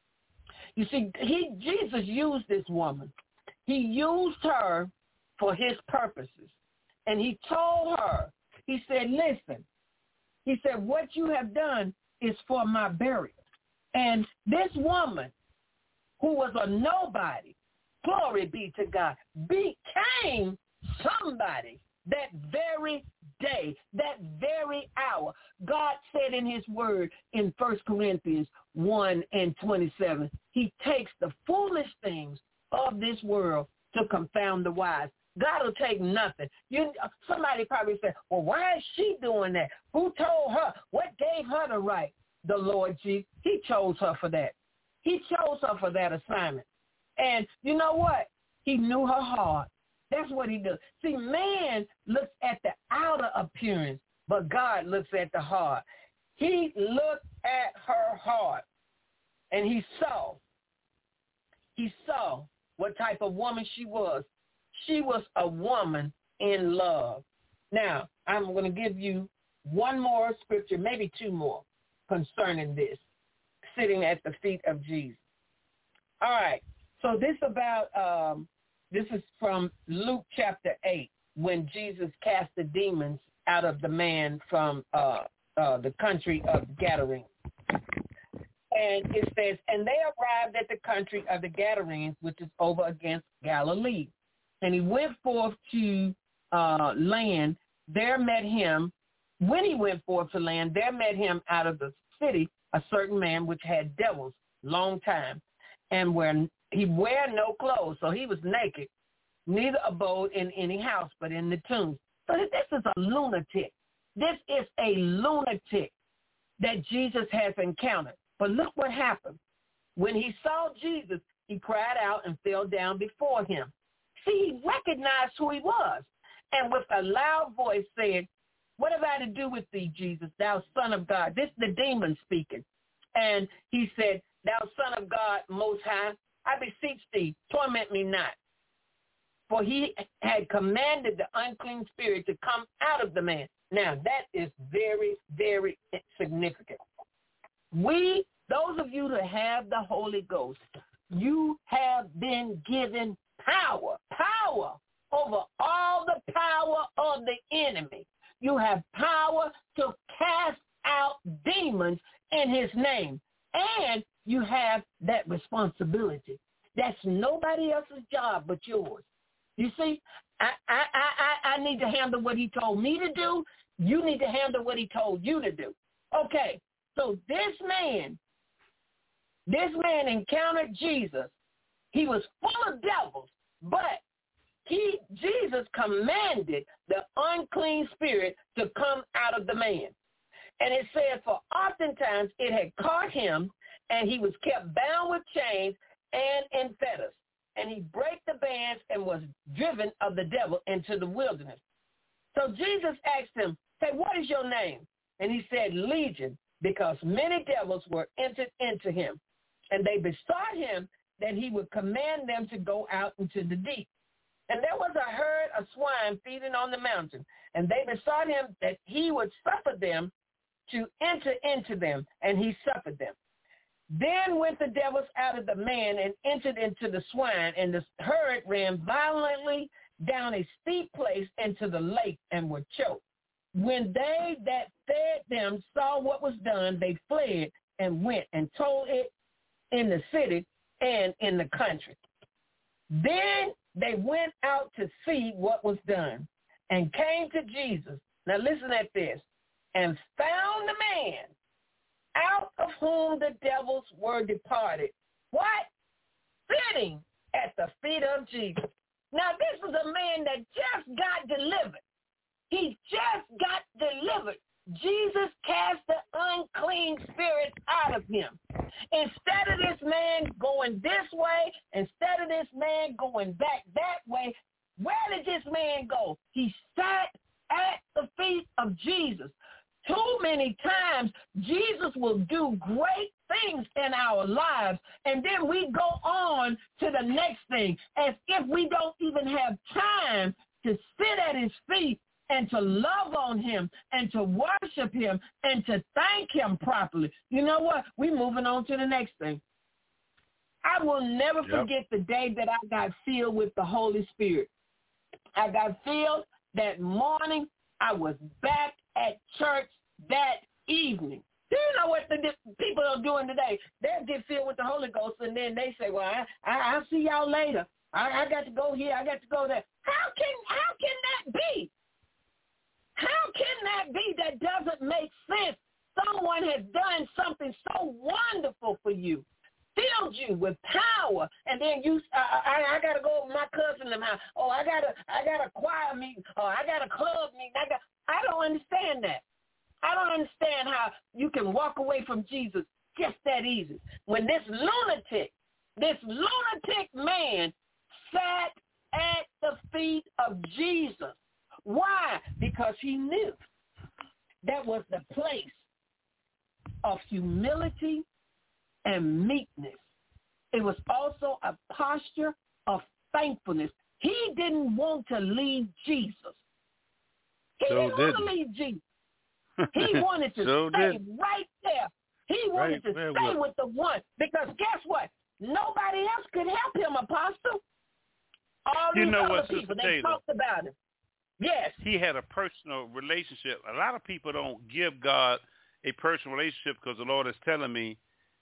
You see, he Jesus used this woman. He used her for his purposes. And he told her, he said, listen, he said, what you have done is for my burial. And this woman, who was a nobody, glory be to God, became somebody that very day, that very hour. God said in his word in First Corinthians one and twenty-seven, he takes the foolish things of this world to confound the wise. God will take nothing. You, somebody probably said, well, why is she doing that? Who told her? What gave her the right? The Lord Jesus. He chose her for that. He chose her for that assignment. And you know what? He knew her heart. That's what he does. See, man looks at the outer appearance, but God looks at the heart. He looked at her heart, and he saw. He saw what type of woman she was. She was a woman in love. Now, I'm going to give you one more scripture, maybe two more, concerning this, sitting at the feet of Jesus. All right. So this about, um, this is from Luke chapter eight, when Jesus cast the demons out of the man from uh, uh, the country of Gadarene. And it says, and they arrived at the country of the Gadarenes, which is over against Galilee. And he went forth to uh, land. There met him, when he went forth to land, there met him out of the city a certain man which had devils long time, and where he wear no clothes, so he was naked, neither abode in any house, but in the tombs. So this is a lunatic. This is a lunatic that Jesus has encountered. But look what happened. When he saw Jesus, he cried out and fell down before him. See, he recognized who he was. and with a loud voice said, what have I to do with thee, Jesus, thou Son of God? This is the demon speaking. And he said, thou Son of God, Most High, I beseech thee, torment me not. For he had commanded the unclean spirit to come out of the man. Now, that is very, very significant. We, those of you that have the Holy Ghost, you have been given power, power over all the power of the enemy. You have power to cast out demons in his name. And you have that responsibility. That's nobody else's job but yours. You see, I, I, I, I need to handle what he told me to do. You need to handle what he told you to do. Okay, so this man, this man encountered Jesus. He was full of devils, but he, Jesus commanded the unclean spirit to come out of the man. And it said, for oftentimes it had caught him, and he was kept bound with chains and in fetters. And he brake the bands and was driven of the devil into the wilderness. So Jesus asked him, say, what is your name? And he said, Legion, because many devils were entered into him. And they besought him that he would command them to go out into the deep. And there was a herd of swine feeding on the mountain. And they besought him that he would suffer them to enter into them. And he suffered them. Then went the devils out of the man and entered into the swine, and the herd ran violently down a steep place into the lake and were choked. When they that fed them saw what was done, they fled and went and told it in the city and in the country. Then they went out to see what was done and came to Jesus. Now listen at this. And found the man out of whom the devils were departed. What? Sitting at the feet of Jesus. Now, this is a man that just got delivered. He just got delivered. Jesus cast the unclean spirit out of him. Instead of this man going this way, instead of this man going back that way, where did this man go? He sat at the feet of Jesus. Too many times, Jesus will do great things in our lives, and then we go on to the next thing as if we don't even have time to sit at his feet and to love on him and to worship him and to thank him properly. You know what? We're moving on to the next thing. I will never yep. forget the day that I got filled with the Holy Spirit. I got filled that morning. I was back at church that evening. Do you know what the people are doing today? They'll get filled with the Holy Ghost, and then they say, well, I, I, I'll see y'all later. I, I got to go here. I got to go there. How can, how can that be? How can that be? That doesn't make sense. Someone has done something so wonderful for you, filled you with power, and then you, uh, I, I got to go over my cousin and house. Oh, I got a, I got a choir meeting. Oh, I got a club meeting. I got, I don't understand that. I don't understand how you can walk away from Jesus just that easy. When this lunatic, this lunatic man sat at the feet of Jesus. Why? Because he knew that was the place of humility and meekness. It was also a posture of thankfulness. He didn't want to leave Jesus. He so didn't didn't. want to leave Jesus. He wanted to so stay did. right there. He wanted Right, to very stay well. with the one. Because guess what? Nobody else could help him, Apostle. All You these know other what, people, Sister they Taylor? talked about him. Yes. He had a personal relationship. A lot of people don't give God a personal relationship because the Lord is telling me,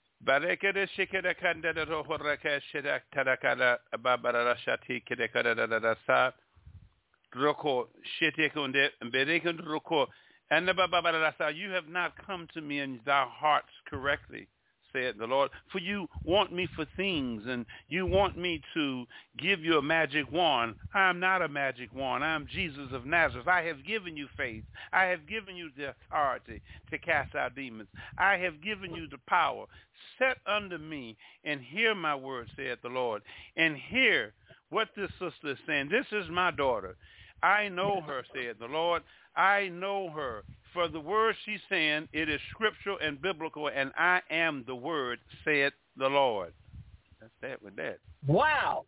you have not come to me in thy hearts correctly, said the Lord. For you want me for things, and you want me to give you a magic wand. I am not a magic wand. I am Jesus of Nazareth. I have given you faith. I have given you the authority to cast out demons. I have given you the power. Set under me and hear my word, said the Lord. And hear what this sister is saying. This is my daughter. I know her, said the Lord. I know her. For the word she's saying, it is scriptural and biblical, and I am the word, said the Lord. That's that with that. Wow.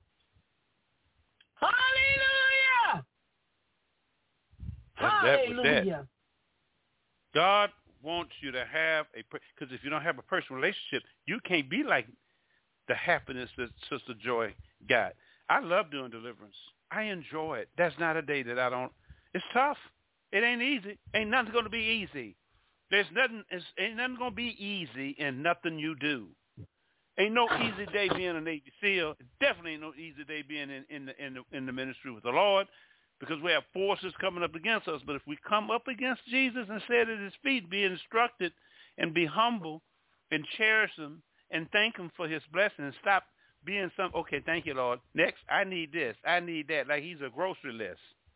Hallelujah. That's that with that. Hallelujah. God wants you to have a, because if you don't have a personal relationship, you can't be like the happiness that Sister Joy got. I love doing deliverance. I enjoy it. That's not a day that I don't. It's tough. It ain't easy. Ain't nothing going to be easy. There's nothing. It's, ain't nothing going to be easy in nothing you do. Ain't no easy day being a Navy SEAL. Definitely ain't no easy day being in, in the in the in the ministry with the Lord, because we have forces coming up against us. But if we come up against Jesus and sit at his feet, be instructed and be humble and cherish him and thank him for his blessing and stop being some, okay, thank you, Lord. Next, I need this. I need that. Like he's a grocery list.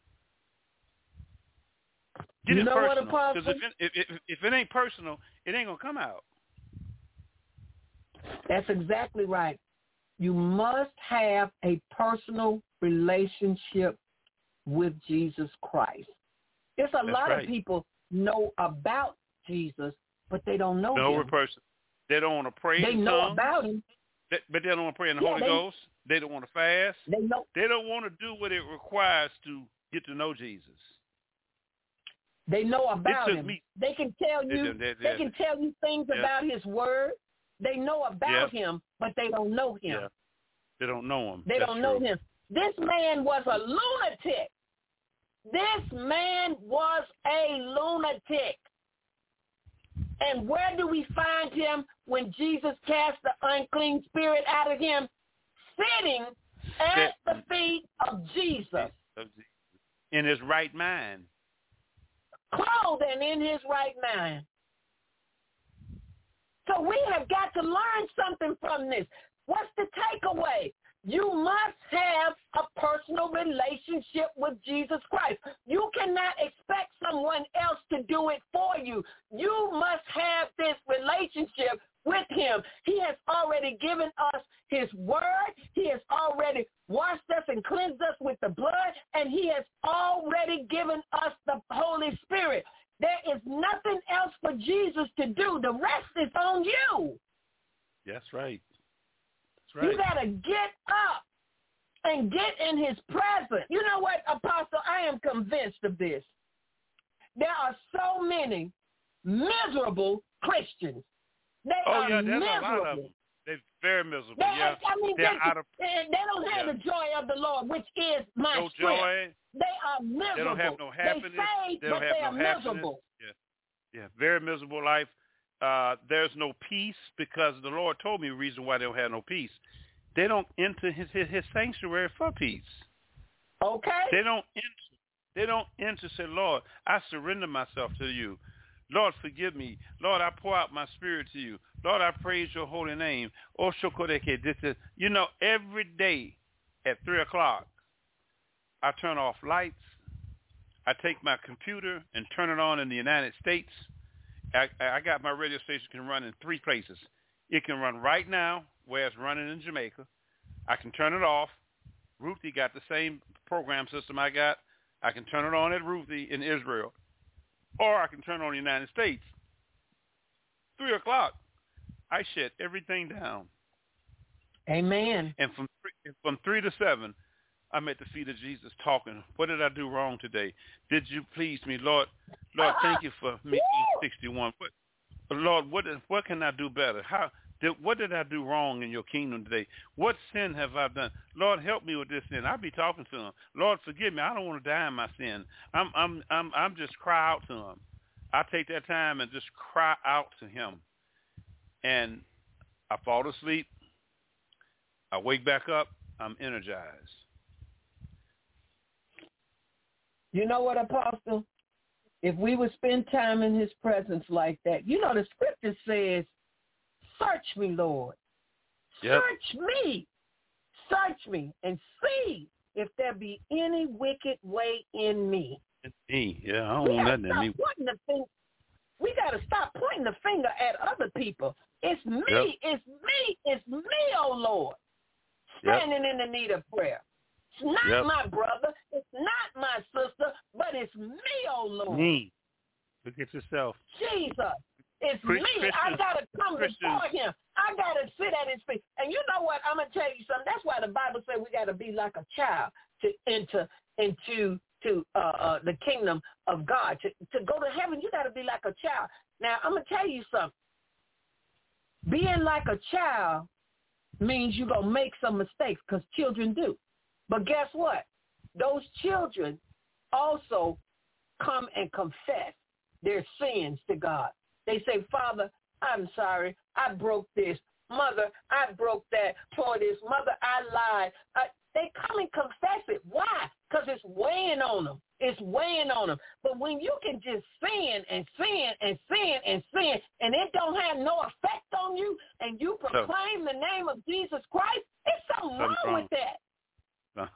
Get you it know personal. what, Because if, if, if, if it ain't personal, it ain't going to come out. That's exactly right. You must have a personal relationship with Jesus Christ. There's a That's lot right. of people know about Jesus, but they don't know no him. person. They don't want to pray They in know tongues, about him. they, but they don't want to pray in the Yeah, Holy they- Ghost. They don't want to fast. They know. They don't want to do what it requires to get to know Jesus. They know about took him. me- They can tell you. They- they- They they- can tell you things Yeah. about his word. They know about Yeah. him, but they don't know him. Yeah. They don't know him. They That's don't know true. him. This man was a lunatic. This man was a lunatic. And where do we find him when Jesus cast the unclean spirit out of him? Sitting at the feet of Jesus. In his right mind. Clothed and in his right mind. So we have got to learn something from this. What's the takeaway? You must have a personal relationship with Jesus Christ. You cannot expect someone else to do it for you. You must have this relationship with him. He has already given us his word. He has already washed us and cleansed us with the blood, and he has already given us the Holy Spirit. There is nothing else for Jesus to do. The rest is on you. That's right. That's right. You got to get up and get in his presence. You know what, Apostle? I am convinced of this. There are so many miserable Christians. They oh, are yeah, there's miserable. a lot of them. They're very miserable, They, yeah. I mean, They're they, out of, they don't have yeah. the joy of the Lord, which is my no strength. joy. They are miserable. They don't have no happiness. They say, They don't but have they no are happiness. miserable. Yeah, yeah, very miserable life. Uh, there's no peace because the Lord told me the reason why they don't have no peace. They don't enter his his, his sanctuary for peace. Okay. They don't enter. They don't enter. Say, Lord, I surrender myself to you. Lord, forgive me. Lord, I pour out my spirit to you. Lord, I praise your holy name. Oh, shokoreke, this is, you know, every day at three o'clock, I turn off lights. I take my computer and turn it on in the United States. I, I got my radio station can run in three places. It can run right now where it's running in Jamaica. I can turn it off. Ruthie got the same program system I got. I can turn it on at Ruthie in Israel. Or I can turn it on in the United States. Three o'clock, I shut everything down. Amen. And from three, from three to seven, I'm at the feet of Jesus talking. What did I do wrong today? Did you please me, Lord? Lord, thank you for me being sixty-one. What, Lord, what is, what can I do better? How did what did I do wrong in your kingdom today? What sin have I done? Lord, help me with this sin. I'll be talking to him. Lord, forgive me. I don't want to die in my sin. I'm I'm I'm I'm just cry out to him. I take that time and just cry out to him. And I fall asleep. I wake back up. I'm energized. You know what, Apostle? If we would spend time in his presence like that, you know the scripture says, search me, Lord. Yep. Search me. Search me and see if there be any wicked way in me. Me, yeah, I don't We want gotta nothing in stop me. pointing the finger. We got to stop pointing the finger at other people. It's me. Yep. It's me. It's me, oh Lord, standing yep. in the need of prayer. It's not yep. my brother. It's not my sister. Lord. Me. Look at yourself. Jesus. It's Chris, me. Christians, I got to come Christians. before him. I got to sit at his feet. And you know what? I'm going to tell you something. That's why the Bible says we got to be like a child to enter into to uh, uh, the kingdom of God. To, to go to heaven, you got to be like a child. Now, I'm going to tell you something. Being like a child means you're going to make some mistakes because children do. But guess what? Those children also come and confess their sins to God. They say, Father, I'm sorry. I broke this. Mother, I broke that for this. Mother, I lied. I, they come and confess it. Why? Because it's weighing on them. It's weighing on them. But when you can just sin and sin and sin and sin, and it don't have no effect on you, and you proclaim the name of Jesus Christ, there's something wrong, wrong with that. No.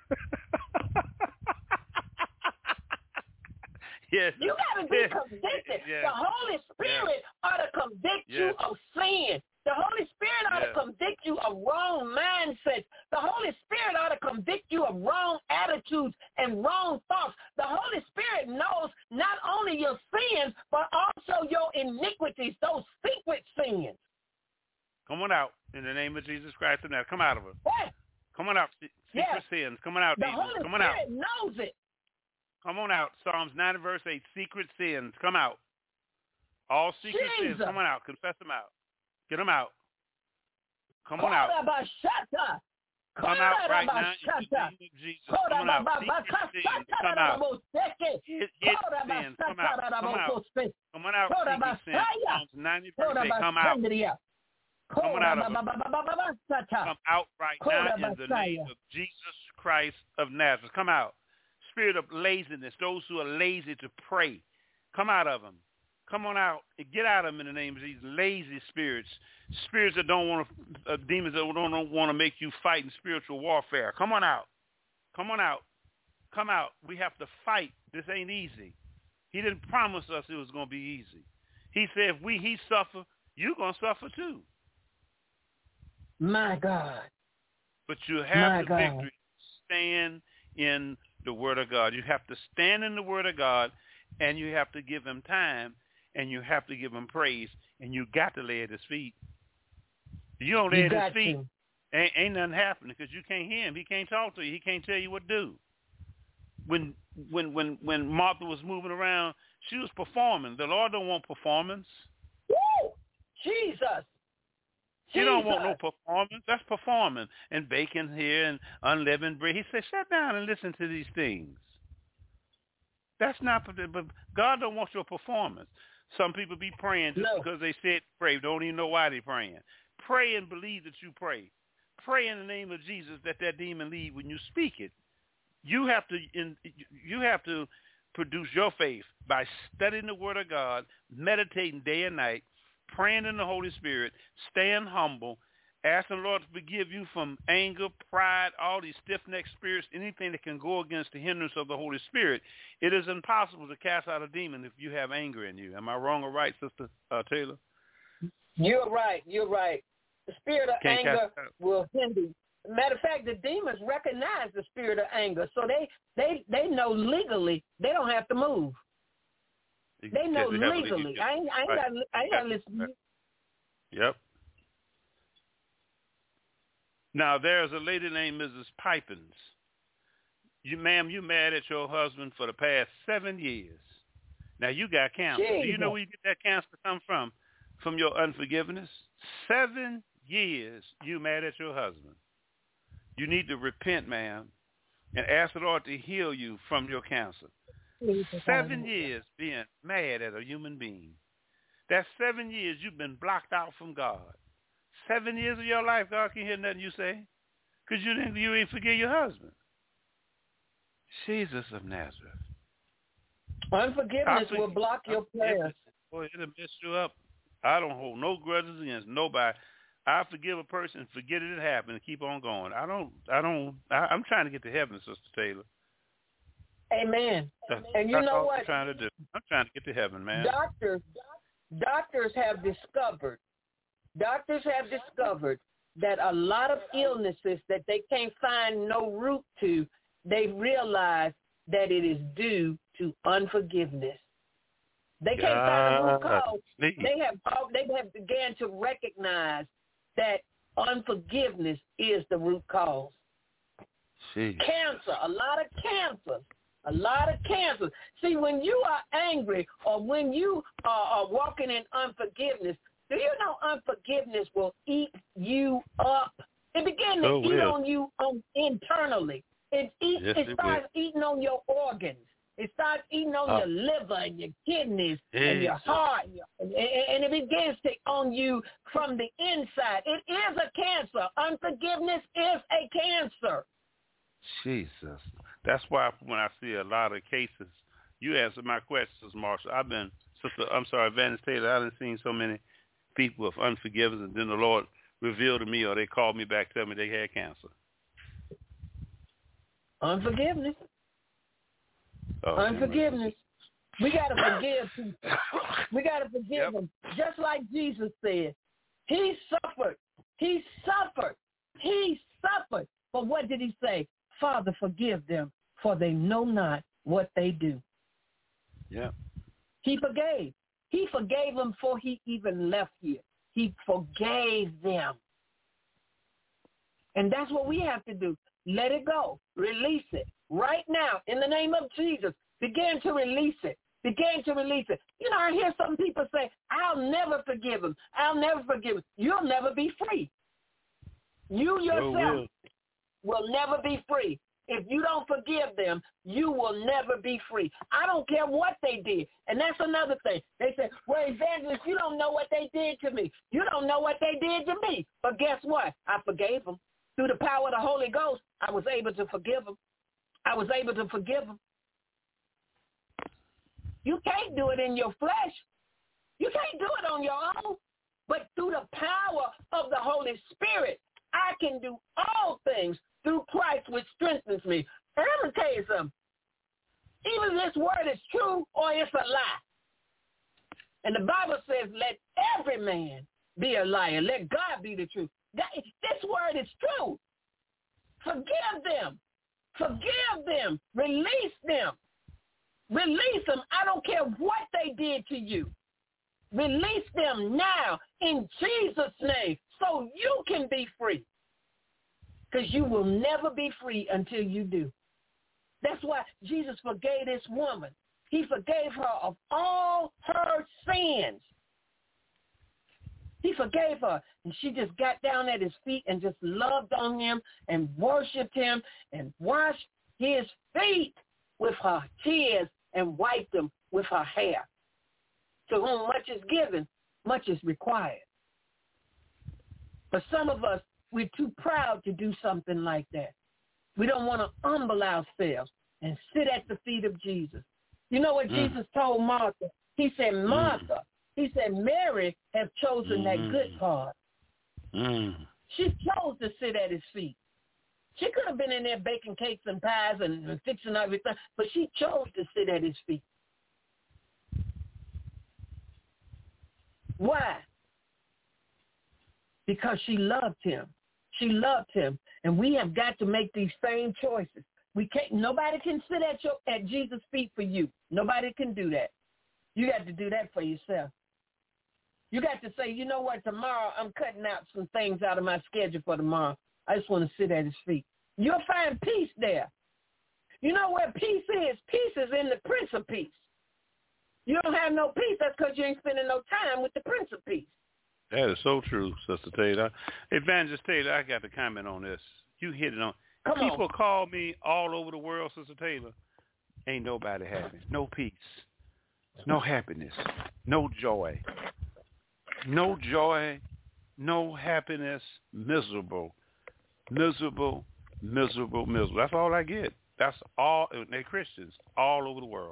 Yes. You got to be convicted. Yes. The Holy Spirit yes. ought to convict yes. you of sin. The Holy Spirit ought yes. to convict you of wrong mindsets. The Holy Spirit ought to convict you of wrong attitudes and wrong thoughts. The Holy Spirit knows not only your sins, but also your iniquities, those secret sins. Come on out in the name of Jesus Christ. Now, come out of it. What? Come on out. Secret yes. sins. Come on out, the demons. Holy Come on Spirit out. knows it. Come on out. Psalms ninety, verse eight. Secret sins. Come out. All secret Jesus. sins. Come on out. Confess them out. Get them out. Come on out. Come out right now in the name of Jesus. Come on out. Secret sins. Come out. Hidden sins. Come out. Come out. Come on out. Secret sins. Psalms ninety, verse eight. Come out. Come on out of it. Come out right now in the name of Jesus Christ of Nazareth. Come out. Spirit of laziness, those who are lazy to pray, come out of them. Come on out. Get out of them in the name of these lazy spirits, spirits that don't want to, uh, demons that don't, don't want to make you fight in spiritual warfare. Come on out. Come on out. Come out. We have to fight. This ain't easy. He didn't promise us it was going to be easy. He said if we he suffer, you're going to suffer too. My God. But you have My the God. victory. Stand in the Word of God. You have to stand in the Word of God, and you have to give him time, and you have to give him praise, and you got to lay at his feet. You don't lay you at his feet, ain't, ain't nothing happening because you can't hear him. He can't talk to you. He can't tell you what to do. When when when when Martha was moving around, she was performing. The Lord don't want performance. Woo! Jesus. He don't want no performance. That's performing. And bacon here and unleavened bread. He said, shut down and listen to these things. That's not, but God don't want your performance. Some people be praying just no. because they said pray. Don't even know why they're praying. Pray and believe that you pray. Pray in the name of Jesus that that demon leave when you speak it. You have to, in, you have to produce your faith by studying the Word of God, meditating day and night, praying in the Holy Spirit, staying humble, asking the Lord to forgive you from anger, pride, all these stiff-necked spirits, anything that can go against the hindrance of the Holy Spirit. It is impossible to cast out a demon if you have anger in you. Am I wrong or right, Sister uh, Taylor? You're right. You're right. The spirit of Can't anger will hinder. Matter of fact, the demons recognize the spirit of anger, so they they they know legally they don't have to move. They know legally. I ain't, I ain't got. I ain't got to listen. Yep. Now there's a lady named Missus Pipins. You, ma'am, you mad at your husband for the past seven years. Now you got cancer. Jesus. Do you know where you get that cancer come from? From your unforgiveness. Seven years you mad at your husband. You need to repent, ma'am, and ask the Lord to heal you from your cancer. Seven years being mad at a human being. That's seven years you've been blocked out from God. Seven years of your life, God can't hear nothing you say because you didn't, you ain't forgive your husband. Jesus of Nazareth. Unforgiveness will block your prayers. Boy, it'll mess you up. I don't hold no grudges against nobody. I forgive a person, forget it, it happened, and keep on going. I don't, I don't, I, I'm trying to get to heaven, Sister Taylor. Amen. That's, and you that's know all what? I'm trying to do. I'm trying to get to heaven, man. Doctors, doctors have discovered, doctors have discovered that a lot of illnesses that they can't find no root to, they realize that it is due to unforgiveness. They can't find the root cause. Me. They have they have began to recognize that unforgiveness is the root cause. Jeez. Cancer, a lot of cancers, a lot of cancers. See, when you are angry or when you are, are walking in unforgiveness, do you know unforgiveness will eat you up? It begins to Oh, eat will. on you um, internally. It, eat, Yes, it it starts eating on your organs. It starts eating on Oh. your liver and your kidneys and your Jesus. heart. And, your, and, and it begins to on you from the inside. It is a cancer. Unforgiveness is a cancer. Jesus. That's why when I see a lot of cases, you answered my questions, Marshall. I've been, Sister, I'm sorry, Evangelist Taylor, I haven't seen so many people with unforgiveness, and then the Lord revealed to me, or they called me back, tell me they had cancer. Unforgiveness. Oh, Unforgiveness. We got to forgive people. We got to forgive Yep. them. Just like Jesus said, he suffered. He suffered. He suffered. But what did he say? Father, forgive them, for they know not what they do. Yeah. He forgave. He forgave them before he even left here. He forgave them. And that's what we have to do. Let it go. Release it. Right now, in the name of Jesus, begin to release it. Begin to release it. You know, I hear some people say, I'll never forgive him. I'll never forgive him. You'll never be free. You yourself will. will never be free. If you don't forgive them, you will never be free. I don't care what they did. And that's another thing. They say, well, Evangelist, you don't know what they did to me. You don't know what they did to me. But guess what? I forgave them. Through the power of the Holy Ghost, I was able to forgive them. I was able to forgive them. You can't do it in your flesh. You can't do it on your own. But through the power of the Holy Spirit, I can do all things through Christ, which strengthens me. And I'm going to tell you something. Either this word is true or it's a lie. And the Bible says, let every man be a liar. Let God be the truth. That, this word is true. Forgive them. Forgive them. Release them. Release them. I don't care what they did to you. Release them now in Jesus' name so you can be free. Because you will never be free until you do. That's why Jesus forgave this woman. He forgave her of all her sins. He forgave her, and she just got down at his feet and just loved on him and worshiped him and washed his feet with her tears and wiped them with her hair. To whom much is given, much is required. But some of us, we're too proud to do something like that. We don't want to humble ourselves and sit at the feet of Jesus. You know what mm. Jesus told Martha? He said, Martha, mm. he said, Mary has chosen mm. that good part. Mm. She chose to sit at his feet. She could have been in there baking cakes and pies and, and fixing everything, but she chose to sit at his feet. Why? Because she loved him. She loved him. And we have got to make these same choices. We can't, nobody can sit at your at Jesus' feet for you. Nobody can do that. You got to do that for yourself. You got to say, you know what, tomorrow I'm cutting out some things out of my schedule for tomorrow. I just want to sit at his feet. You'll find peace there. You know where peace is? Peace is in the Prince of Peace. You don't have no peace, that's because you ain't spending no time with the Prince of Peace. That is so true, Sister Taylor. Evangelist Taylor, I got to comment on this. You hit it on. Come People on. call me all over the world, Sister Taylor. Ain't nobody happy. No peace. No happiness. No joy. No joy. No happiness. Miserable. Miserable. Miserable. Miserable. That's all I get. That's all. They're Christians all over the world.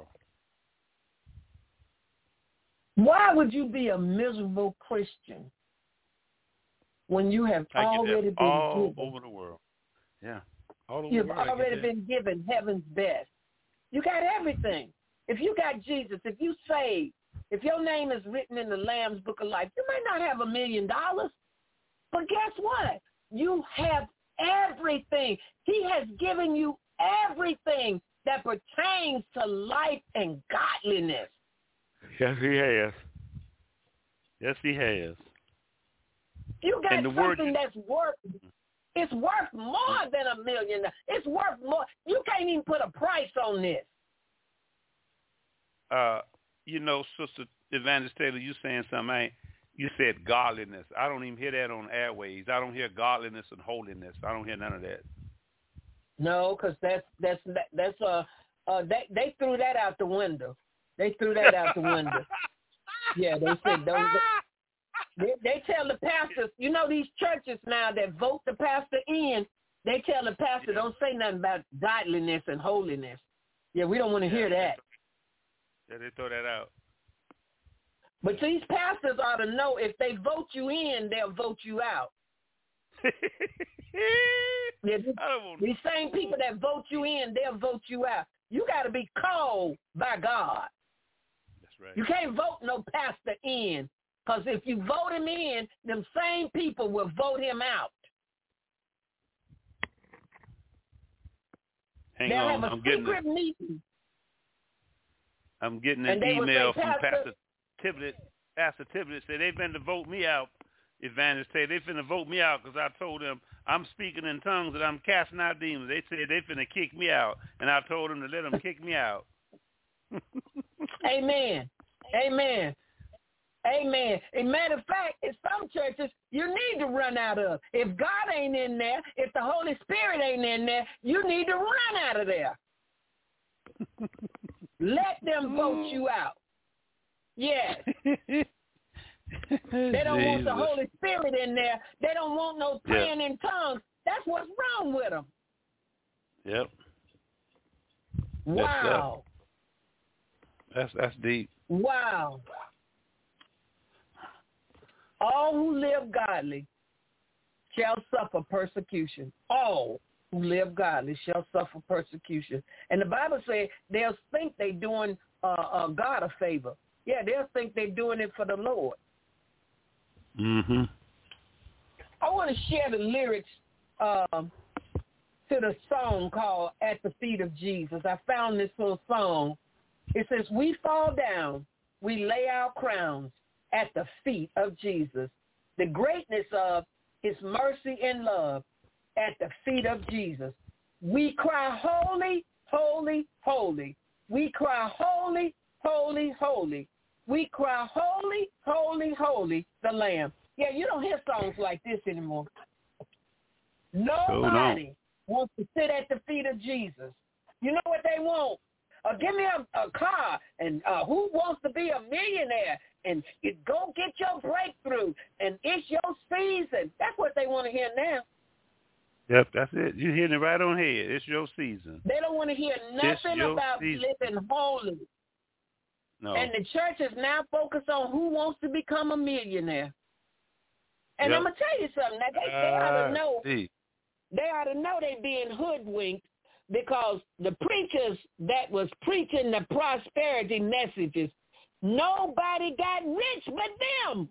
Why would you be a miserable Christian when you have I already been all given? over the world. Yeah. All over You've the world, already been given heaven's best. You got everything. If you got Jesus, if you saved, if your name is written in the Lamb's Book of Life, you may not have a million dollars, but guess what? You have everything. He has given you everything that pertains to life and godliness. Yes, he has. Yes, he has. You got the something word... that's worth, it's worth more than a million. It's worth more. You can't even put a price on this. Uh, you know, Sister Evangelist Taylor, you saying something, I ain't, you said godliness. I don't even hear that on airways. I don't hear godliness and holiness. I don't hear none of that. No, because that's, that's, that's, uh, uh, they, they threw that out the window. They threw that out the window. Yeah, they said those. They, they tell the pastors, you know, these churches now that vote the pastor in, they tell the pastor, yeah. don't say nothing about godliness and holiness. Yeah, we don't want to yeah, hear that. They, yeah, they throw that out. But these pastors ought to know if they vote you in, they'll vote you out. Yeah, these, these same people that vote you in, they'll vote you out. You got to be called by God. That's right. You can't vote no pastor in, because if you vote him in, them same people will vote him out. Hang They'll on, have a I'm secret getting a, meeting. I'm getting an email say, from Pastor Tibblet. Pastor Tibblet said they've been to vote me out. Evangelist said they finna vote me out because I told them I'm speaking in tongues and I'm casting out demons. They said they finna kick me out, and I told them to let them kick me out. Amen. Amen. Amen. As a matter of fact, in some churches, you need to run out of. If God ain't in there, if the Holy Spirit ain't in there, you need to run out of there. Let them vote you out. Yes. They don't Jesus. want the Holy Spirit in there. They don't want no praying yep. in tongues. That's what's wrong with them. Yep. Wow. That's that's deep. Wow. All who live godly shall suffer persecution. All who live godly shall suffer persecution. And the Bible says they'll think they're doing uh, uh, God a favor. Yeah, they'll think they're doing it for the Lord. Mm-hmm. I want to share the lyrics um, to the song called At the Feet of Jesus. I found this little song. It says, we fall down, we lay our crowns at the feet of Jesus. The greatness of his mercy and love at the feet of Jesus. We cry, holy, holy, holy. We cry, holy, holy, holy. We cry, holy, holy, holy, the Lamb. Yeah, you don't hear songs like this anymore. Nobody oh, no. wants to sit at the feet of Jesus. You know what they want? Uh, give me a, a car, and uh, who wants to be a millionaire? And you go get your breakthrough, and it's your season. That's what they want to hear now. Yep, that's it. You're hitting it right on head. It's your season. They don't want to hear nothing about season. living holy. No. And the church is now focused on who wants to become a millionaire. And yep. I'm going to tell you something. Now, they, they ought to know, see. they ought to know they're being hoodwinked because the preachers that was preaching the prosperity messages, nobody got rich but them.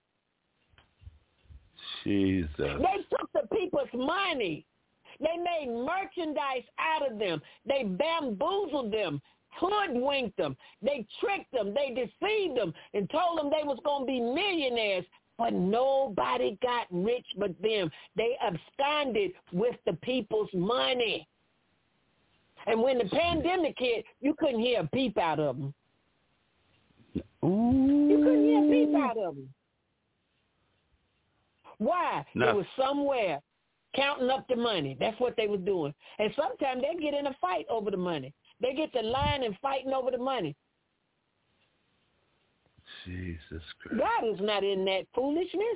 Jesus. They took the people's money. They made merchandise out of them. They bamboozled them, hoodwinked them. They tricked them. They deceived them and told them they was going to be millionaires. But nobody got rich but them. They absconded with the people's money. And when the pandemic hit, you couldn't hear a peep out of them. Ooh. You couldn't hear a peep out of them. Why? No. They was somewhere counting up the money. That's what they was doing. And sometimes they get in a fight over the money. They get to lying and fighting over the money. Jesus Christ. God is not in that foolishness.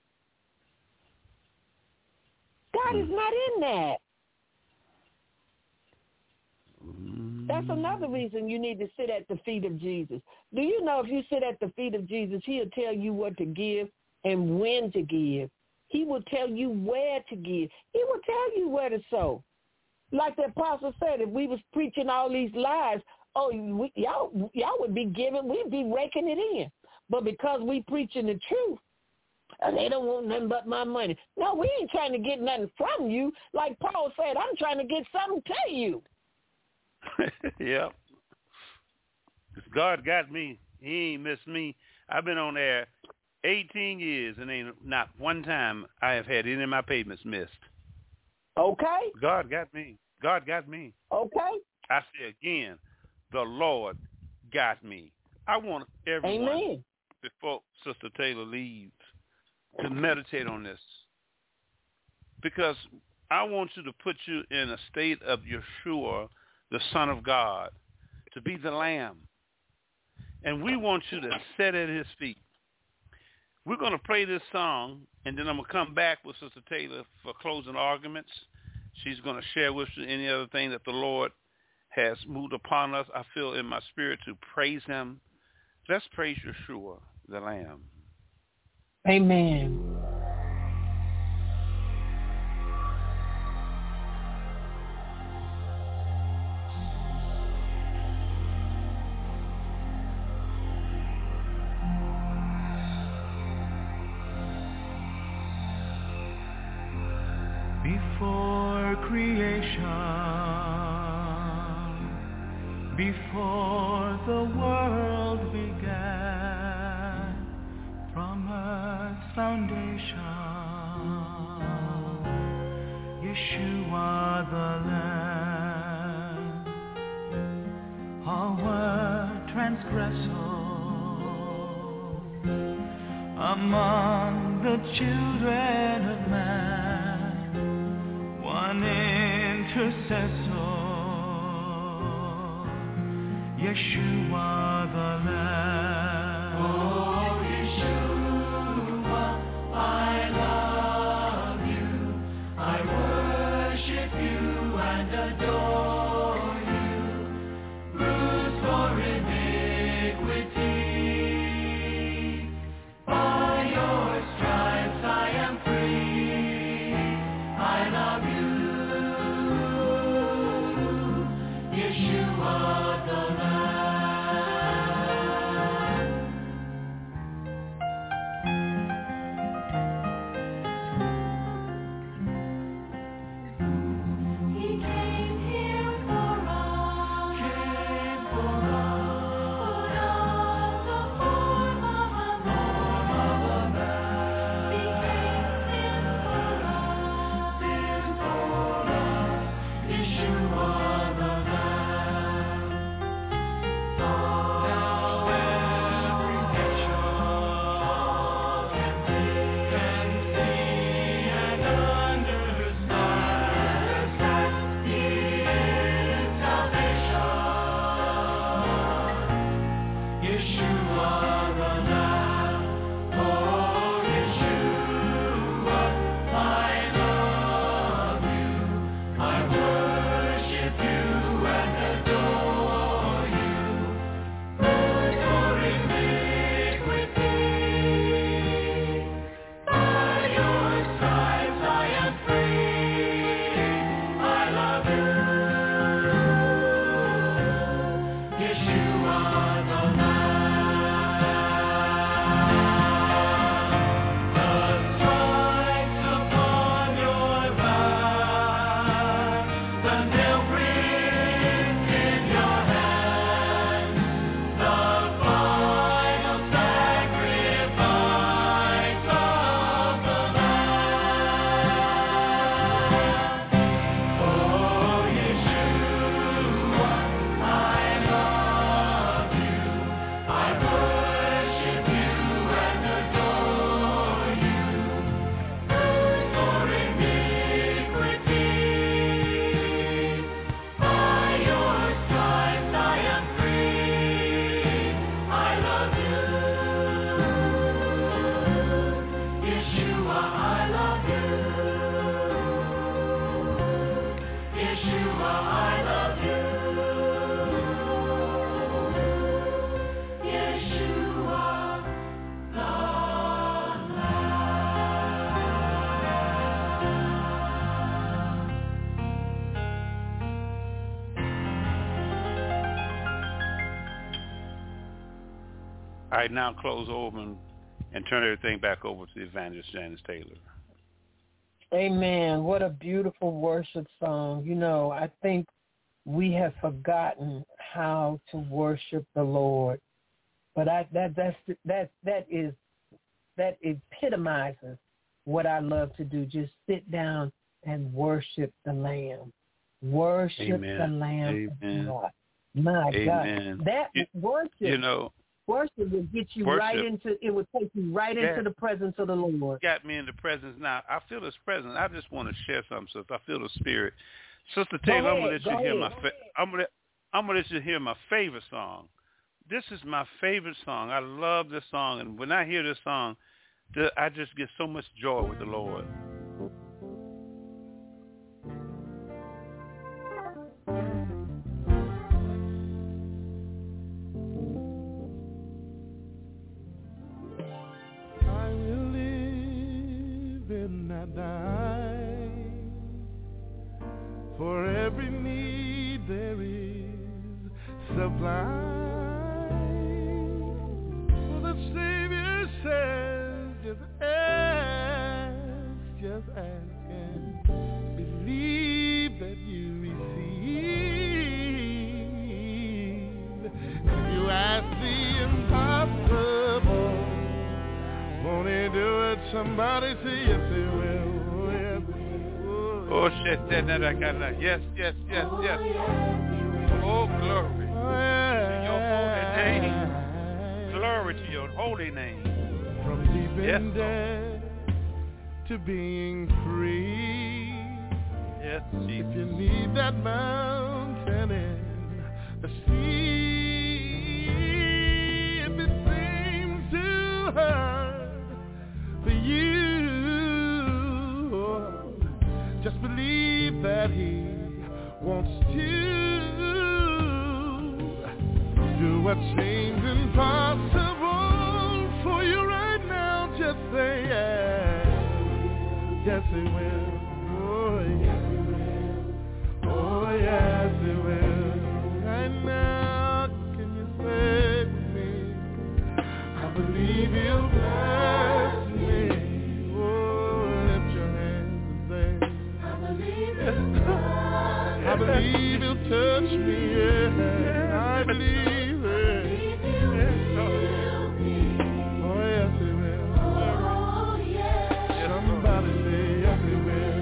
God mm. is not in that. Mm. That's another reason you need to sit at the feet of Jesus. Do you know if you sit at the feet of Jesus, he'll tell you what to give and when to give. He will tell you where to give. He will tell you where to sow. Like the apostle said, if we was preaching all these lies, oh, we, y'all, y'all would be giving, we'd be raking it in. But because we preaching the truth, and they don't want nothing but my money. No, we ain't trying to get nothing from you. Like Paul said, I'm trying to get something to you. Yep. God got me. He ain't missed me. I've been on air eighteen years, and ain't not one time I have had any of my payments missed. Okay. God got me. God got me. Okay. I say again, the Lord got me. I want everyone, Amen. before Sister Taylor leaves, to meditate on this, because I want you to put you in a state of Yeshua, the Son of God, to be the Lamb. And we want you to sit at his feet. We're going to play this song, and then I'm going to come back with Sister Taylor for closing arguments. She's going to share with you any other thing that the Lord has moved upon us. I feel in my spirit to praise him. Let's praise Yeshua, the Lamb. Amen. Before creation, before the world began, from earth's foundation, Yeshua the Lamb, all were transgressors among the children of man, one intercessor, Yeshua the Lamb. Oh, Yeshua, I love you, I worship you and adore you, bruised for iniquity, by your stripes I am free, I love you, Yeshua the Lamb. All right, now close over and, and turn everything back over to the evangelist Janice Taylor. Amen. What a beautiful worship song. You know, I think we have forgotten how to worship the Lord. But I, that that's that that is that epitomizes what I love to do. Just sit down and worship the Lamb. Worship Amen. the Lamb Amen. of God. My Amen. God, that you, worship. You know, worship will get you worship. right into. It will take you right Yeah. into the presence of the Lord. Got me in the presence now. I feel His presence. I just want to share something, sister. I feel the Spirit. Sister Taylor, I'm gonna let you hear my. Fa- I'm gonna. I'm gonna let you hear my favorite song. This is my favorite song. I love this song, and when I hear this song, the, I just get so much joy with the Lord. I will live and not die. For every need there is supply. For the Savior says, just ask, just ask and believe that you receive. If you ask the impossible, won't He do it? Somebody say yes, He will. Oh, yes, He will. Oh, shit, that, that, that, that, that. Yes, yes, yes, yes. Oh, glory to your holy name. Glory to your holy name. From deep Yes, in Lord. death to being free. Yes, If Jesus. you need that mountain in the sea, if it seems too hard for you, just believe that He wants to do what seems impossible for you right now. Just say yes, yes He will. Oh yes He will. Oh yes He will. Right now, can you say with me? I believe He'll bless me. Oh, lift your hands and say, I believe He'll touch. I believe He'll touch me. Yeah, I believe it. Oh yes He will. Somebody say yes He will.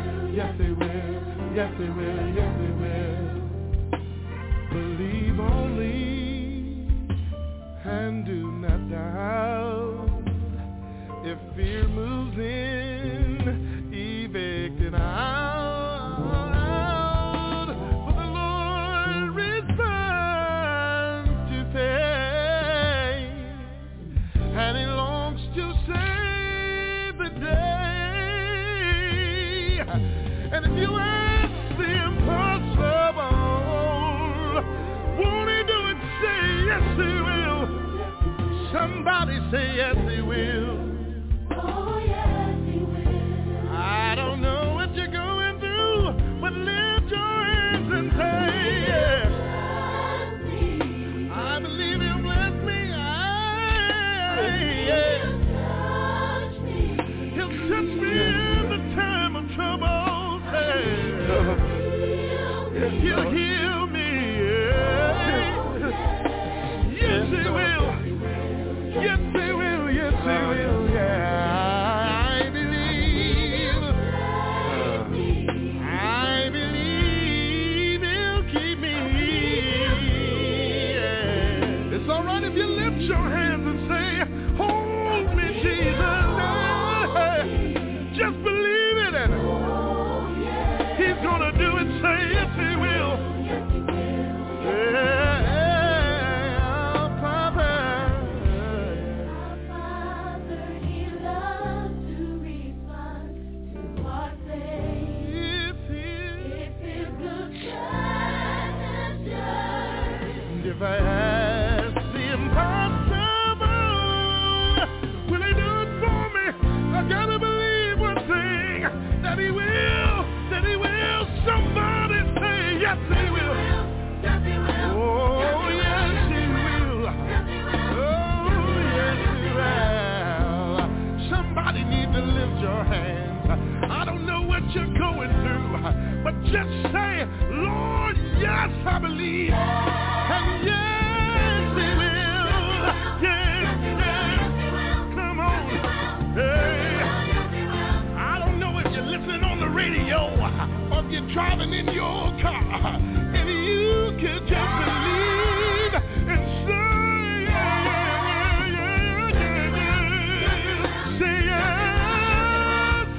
driving in your car, and you can just believe and say, yeah, yeah, yeah, yeah. Say yes.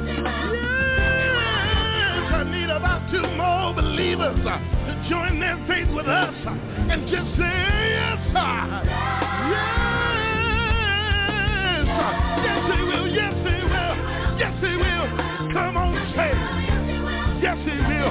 Yes. I need about two more believers to join their faith with us and just say yes. Yes. Yes, he will. Yes, he will. Yes, he will. Come on, say it. Yes, he will.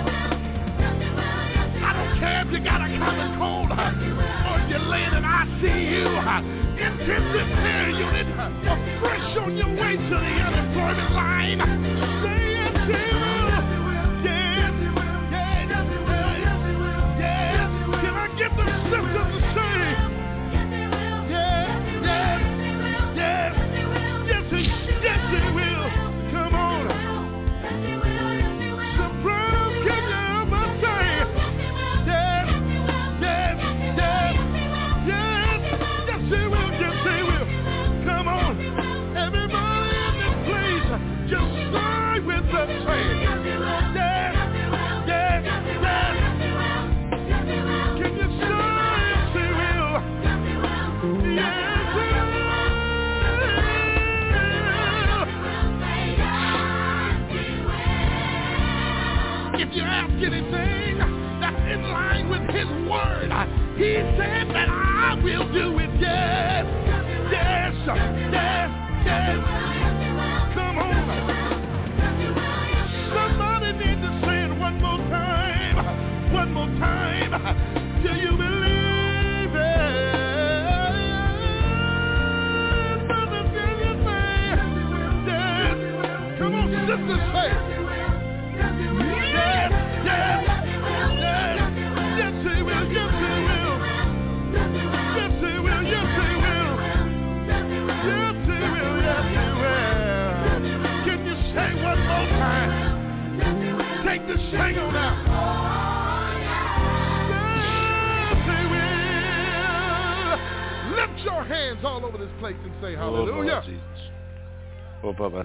I don't care if you got a common cold or if you're laying in I C U, intensive care unit, or fresh on your way to the unemployment line. Say yes, he will. Yes, yes, yes, yes. Can I get the sisters to say yes, yes, yes, yes, he, yes, he will. Come on. Sopranos, can you help us say yes, yes, yes, yes, yes, he will, yes, he will. Come on. Everybody in this place, just say with us, say yes, yes, yes. Can you say yes, he will? Yes, he will. If you ask anything that's in line with his word, he said that I will do it. Yes, yes, yes, yes. Come on. Somebody needs to say it one more time. One more time. Do you believe it? Brother, do you say yes? Come on, sister, say it. Yes, yes, yes, yes, he will, yes, he will. Yes, he will, yes, he will. Yes, he will, yes, he will. Can you say one more time? Take the single now. Yes, he will. Lift your hands all over this place and say hallelujah. Oh, Baba,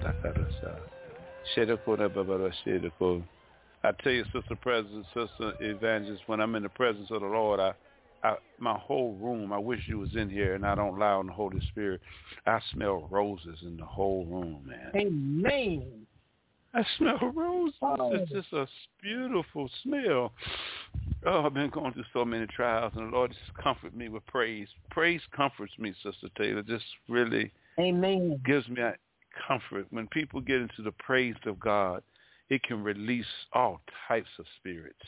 I tell you, Sister President, Sister Evangelist, when I'm in the presence of the Lord, I, I, my whole room, I wish you was in here and I don't allow in the Holy Spirit. I smell roses in the whole room, man. Amen. I smell roses. Oh. It's just a beautiful smell. Oh, I've been going through so many trials, and the Lord just comfort me with praise. Praise comforts me, Sister Taylor. Just really Amen. gives me a comfort. When people get into the praise of God, it can release all types of spirits.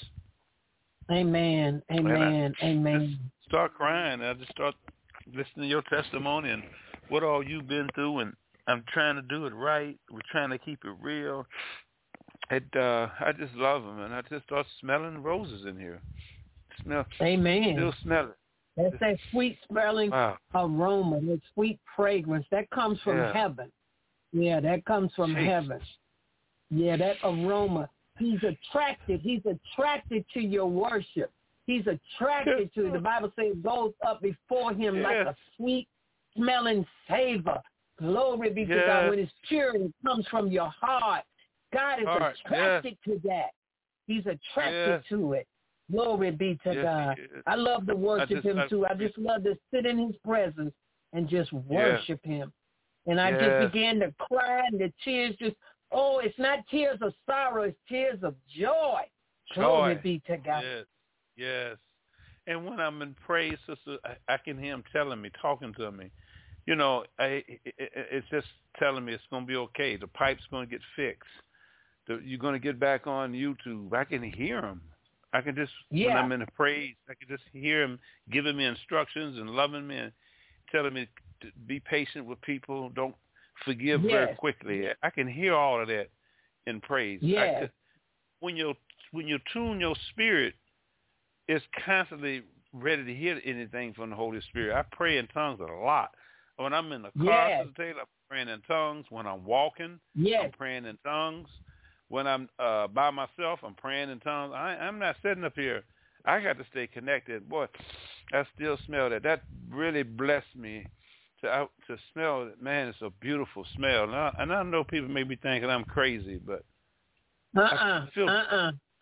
Amen. Amen. Amen. Just start crying. I just start listening to your testimony and what all you've been through, and I'm trying to do it right. We're trying to keep it real. It, uh, I just love them, and I just start smelling roses in here. Smell. Amen. Still smell it. That's that sweet smelling wow. aroma, that sweet fragrance that comes from yeah. heaven. Yeah, that comes from Jesus. heaven. Yeah, that aroma. He's attracted. He's attracted to your worship. He's attracted to it. The Bible says it goes up before him yeah. like a sweet smelling savor. Glory be to yeah. God. When it's pure, it comes from your heart. God is heart. attracted yeah. to that. He's attracted yeah. to it. Glory be to yes, God. I love to worship just, him I, too. I just love to sit in his presence and just worship yeah. him. And I yes. just began to cry, and the tears just, oh, it's not tears of sorrow, it's tears of joy. Glory joy. be to God. Yes, yes. And when I'm in praise, sister, I, I can hear him telling me, talking to me. You know, I, it, it, it's just telling me it's going to be okay. The pipe's going to get fixed. The, you're going to get back on YouTube. I can hear him. I can just, yeah. when I'm in a praise, I can just hear him giving me instructions and loving me and telling me to be patient with people. Don't forgive yes. very quickly. I can hear all of that in praise. Yes. I, when you when you tune your spirit, it's constantly ready to hear anything from the Holy Spirit. I pray in tongues a lot. When I'm in the car, yes. Sister Taylor, I'm praying in tongues. When I'm walking, yes. I'm praying in tongues. When I'm uh, by myself, I'm praying in tongues. I, I'm not sitting up here. I got to stay connected. Boy, I still smell that. That really blessed me to uh, to smell it. Man, it's a beautiful smell. And I, and I know people may be thinking I'm crazy, but uh-uh, I feel uh-uh.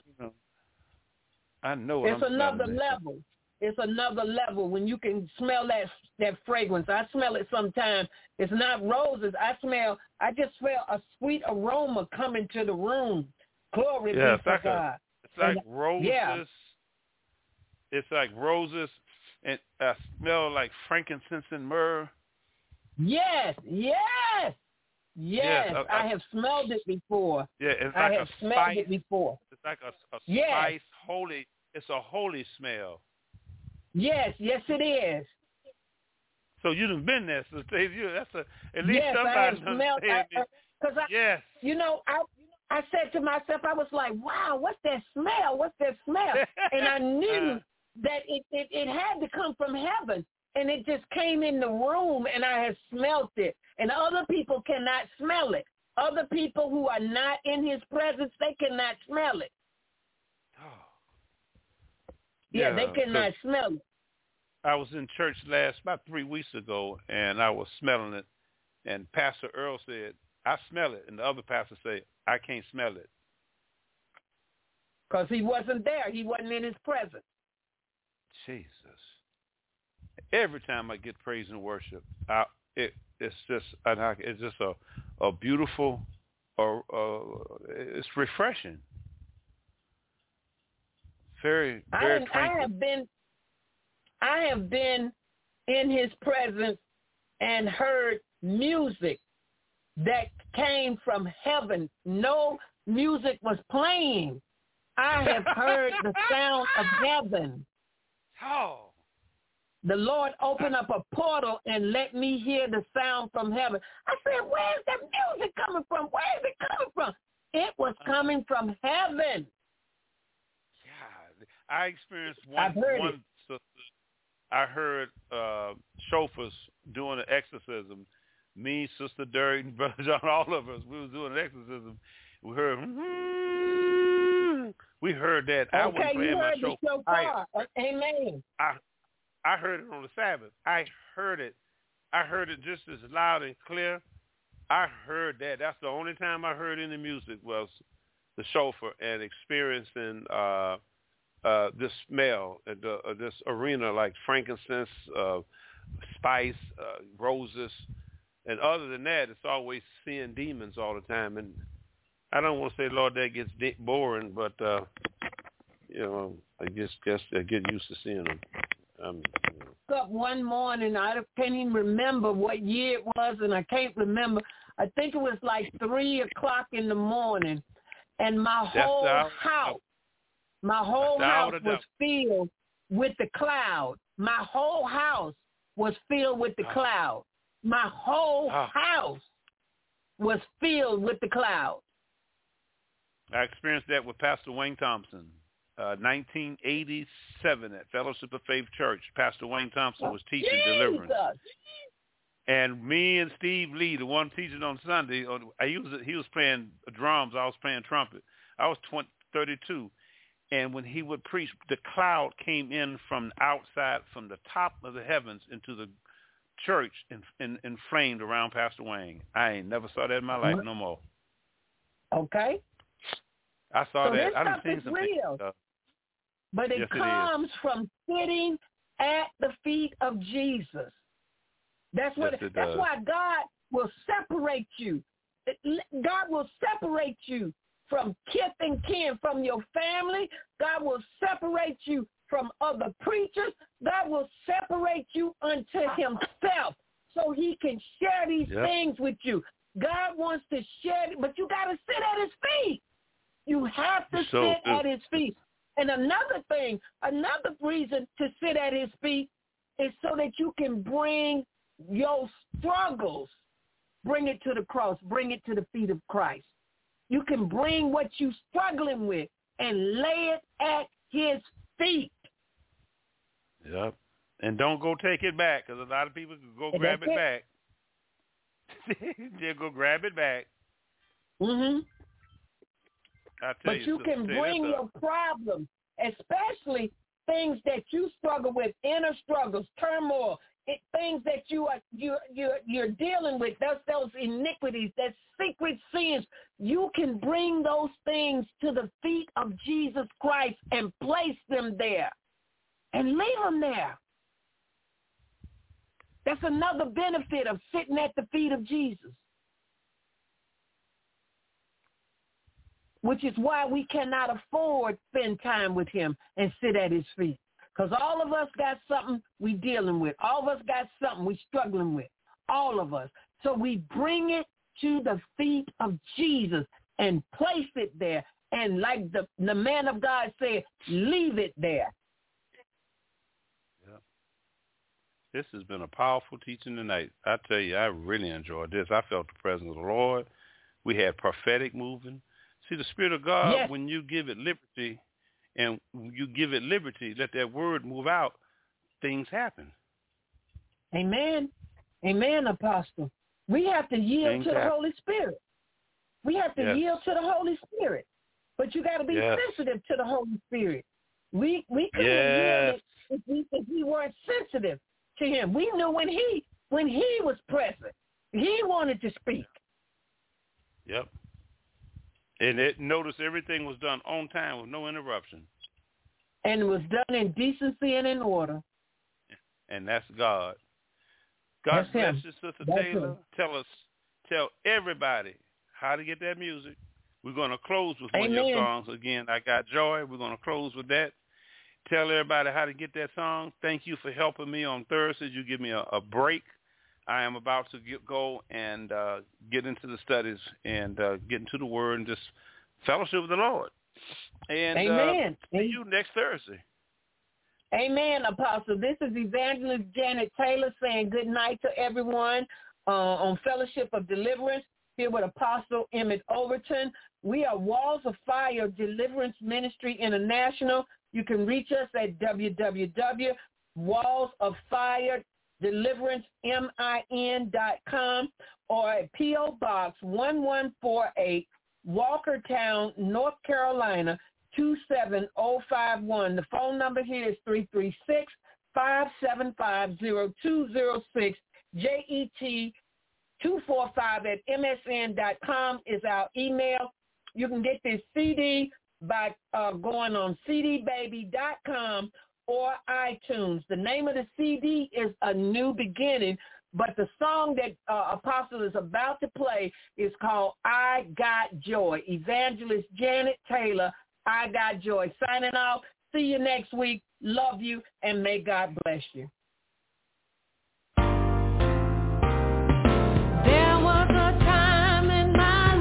I know what It's I'm another smelling. level. It's another level when you can smell that that fragrance. I smell it sometimes. It's not roses. I smell. I just smell a sweet aroma coming to the room. Glory Yeah, be it's to like God. a, it's like And, roses. yeah. It's like roses, and I smell like frankincense and myrrh. Yes, yes, yes. Yes, I, I, I have smelled it before. Yeah, it's I like have a smelled spice. it before. It's like a, a Yes. spice, holy. It's a holy smell. Yes, yes, it is. So you done been there, so you that's a at least Yes, somebody I have done smelled said it. it. Because I, Yes. you know, I I said to myself, I was like, wow, what's that smell? What's that smell? And I knew uh, that it, it, it had to come from heaven. And it just came in the room, and I had smelt it. And other people cannot smell it. Other people who are not in his presence, they cannot smell it. oh. Yeah, Yeah, they cannot 'cause smell it. I was in church last about three weeks ago, and I was smelling it, and Pastor Earl said, "I smell it," and the other pastor said, "I can't smell it." Because he wasn't there. He wasn't in his presence. Jesus. Every time I get praise and worship, I, it it's just and I, it's just a a beautiful, or uh, it's refreshing. Very very I, tranquil. I have been, I have been in his presence and heard music that came from heaven. No music was playing. I have heard the sound of heaven. Oh. The Lord opened up a portal and let me hear the sound from heaven. I said, where's the music coming from? Where is it coming from? It was coming from heaven. God, I experienced I've one heard one it. sister. I heard uh, chauffeurs doing an exorcism. Me, Sister Derek, and Brother John, all of us, we was doing an exorcism. We heard, mm-hmm. we heard that. I Okay, wasn't playing you my heard the show. shofar. I, Amen. I, I heard it on the Sabbath. I heard it. I heard it just as loud and clear. I heard that. That's the only time I heard any music was the shofar and experiencing uh, uh, this smell, uh, the, uh, this arena like frankincense, uh, spice, uh, roses. And other than that, it's always seeing demons all the time. And I don't want to say, Lord, that gets boring, but, uh, you know, I just guess I get used to seeing them. Um, you know. Up one morning, I can't even remember what year it was, and I can't remember. I think it was like three o'clock in the morning, and my That's whole the house, my whole That's the house hour to was filled with the cloud. My whole house was filled with the Oh. cloud. My whole Oh. house was filled with the cloud. I experienced that with Pastor Wayne Thompson. Uh, nineteen eighty-seven at Fellowship of Faith Church. Pastor Wayne Thompson was teaching Jesus. deliverance. And me and Steve Lee, the one teaching on Sunday, I used, he was playing drums, I was playing trumpet. I was twenty, thirty-two. And when he would preach, the cloud came in from outside, from the top of the heavens into the church and, and, and flamed around Pastor Wayne. I ain't never saw that in my life no more. Okay. I saw So that. this I done stuff seen is some real. stuff. But it Yes, it comes from sitting at the feet of Jesus. That's what. Yes, it that's does. why God will separate you. God will separate you from kith and kin, from your family. God will separate you from other preachers. God will separate you unto himself so he can share these Yep. things with you. God wants to share, but you got to sit at his feet. You have to So sit do. at his feet. And another thing, another reason to sit at his feet is so that you can bring your struggles, bring it to the cross, bring it to the feet of Christ. You can bring what you're struggling with and lay it at his feet. Yep. And don't go take it back, because a lot of people can go And grab that's it, it. back. They'll go grab it back. Mm-hmm. I tell But you, you can Sister, bring that's a- your problems, especially things that you struggle with, inner struggles, turmoil, it, things that you are you you you're dealing with, those those iniquities, that secret sins, you can bring those things to the feet of Jesus Christ and place them there, and leave them there. That's another benefit of sitting at the feet of Jesus, which is why we cannot afford to spend time with him and sit at his feet. Because all of us got something we dealing with. All of us got something we struggling with. All of us. So we bring it to the feet of Jesus and place it there. And like the, the man of God said, leave it there. Yeah. This has been a powerful teaching tonight. I tell you, I really enjoyed this. I felt the presence of the Lord. We had prophetic moving. See, the Spirit of God, yes. When you give it liberty, and you give it liberty, let that word move out, things happen. Amen. Amen, Apostle. We have to yield things to happen. the Holy Spirit. We have to yes. yield to the Holy Spirit. But you got to be yes. sensitive to the Holy Spirit. We we couldn't yes. yield it if we, if we weren't sensitive to him. We knew when he when he was present, he wanted to speak. Yep. And it, notice everything was done on time with no interruption. And it was done in decency and in order. And that's God. God that's bless him. you, Sister that's Taylor. Him. Tell us, tell everybody how to get that music. We're going to close with Amen. one of your songs. Again, I Got Joy. We're going to close with that. Tell everybody how to get that song. Thank you for helping me on Thursdays. You give me a, a break. I am about to get, go and uh, get into the studies and uh, get into the Word and just fellowship with the Lord. And Amen. Uh, see you next Thursday. Amen, Apostle. This is Evangelist Janet Taylor saying good night to everyone uh, on Fellowship of Deliverance, here with Apostle Emmett Overton. We are Walls of Fire Deliverance Ministry International. You can reach us at w w w dot walls of fire deliverance min dot com or at P O Box one one four eight, Walkertown, North Carolina, two seven zero five one. The phone number here is three three six, five seven five, zero two zero six. J E T two four five at M S N dot com is our email. You can get this C D by uh, going on c d baby dot com or iTunes. The name of the C D is A New Beginning, but the song that uh, Apostle is about to play is called I Got Joy. Evangelist Janet Taylor, I Got Joy. Signing off. See you next week. Love you, and may God bless you. There was a time in my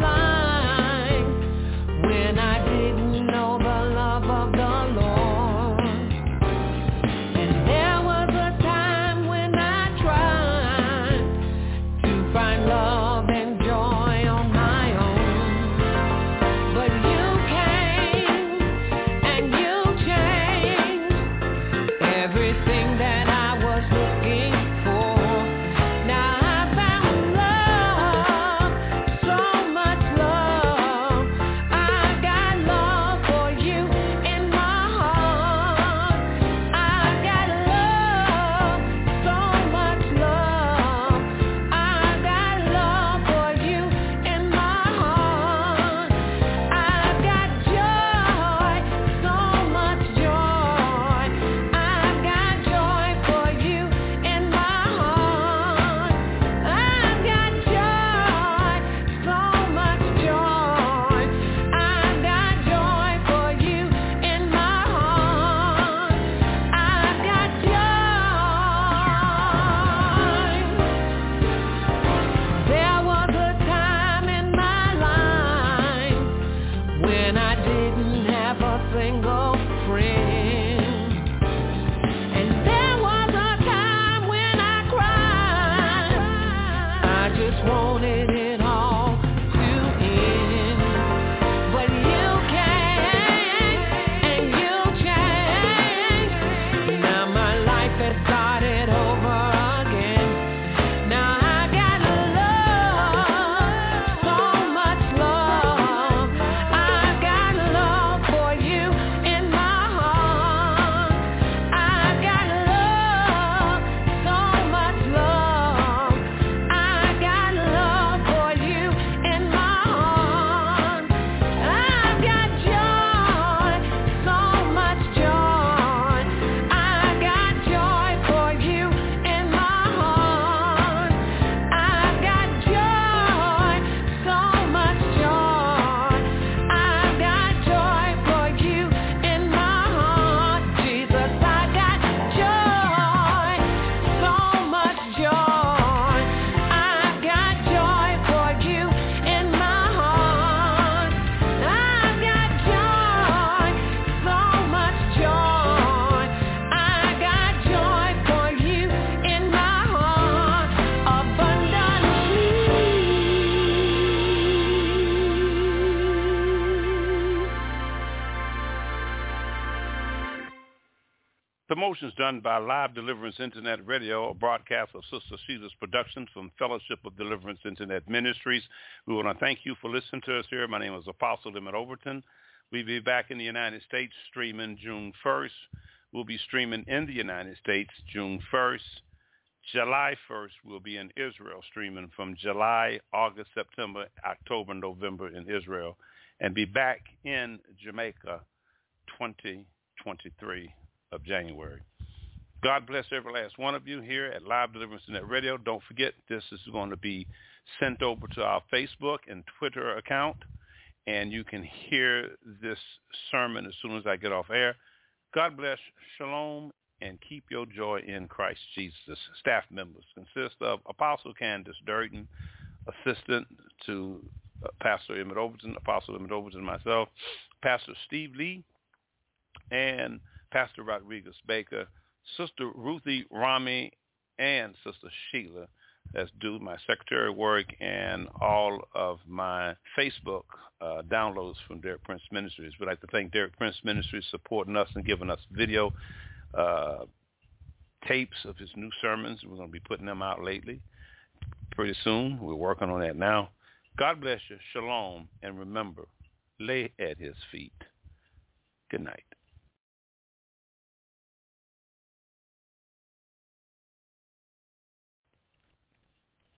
life when I didn't know the love of the Lord. And there was a time when I tried to find love and joy on my own. But you came and you changed everything that I was looking for. Now I found love, so much love. I got love for you in my heart. I got love, so much love. I got love for you in my heart. I got joy, so much joy. I got joy for you in my heart. I got joy, so much joy. I got joy for you in my heart. I got joy. There was a time in my life when I didn't have a single friend. And there was a time when I cried. I just wanted it all to end. But you came and you changed. Now my life has started over again. Now I got love, so much love. I got love for you in my heart. I got love, so much promotions done by Live Deliverance Internet Radio, a broadcast of Sister Sheila's production from Fellowship of Deliverance Internet Ministries. We want to thank you for listening to us here. My name is Apostle Emmett Overton. We'll be back in the United States streaming June first. We'll be streaming in the United States June first. July first, we'll be in Israel streaming from July, August, September, October, November in Israel, and be back in Jamaica twenty twenty-three of January. God bless every last one of you here at Live Deliverance Internet Radio. Don't forget, this is going to be sent over to our Facebook and Twitter account, and you can hear this sermon as soon as I get off air. God bless. Shalom. And keep your joy in Christ Jesus. Staff members consist of Apostle Candace Durden, assistant to uh, Pastor Emmett Overton, Apostle Emmett Overton, myself, Pastor Steve Lee, and Pastor Rodriguez Baker, Sister Ruthie Rami, and Sister Sheila, that's do my secretary work and all of my Facebook uh, downloads from Derek Prince Ministries. We'd like to thank Derek Prince Ministries supporting us and giving us video Uh, tapes of his new sermons. We're going to be putting them out lately, pretty soon. We're working on that now. God bless you. Shalom. And remember, lay at his feet. Good night.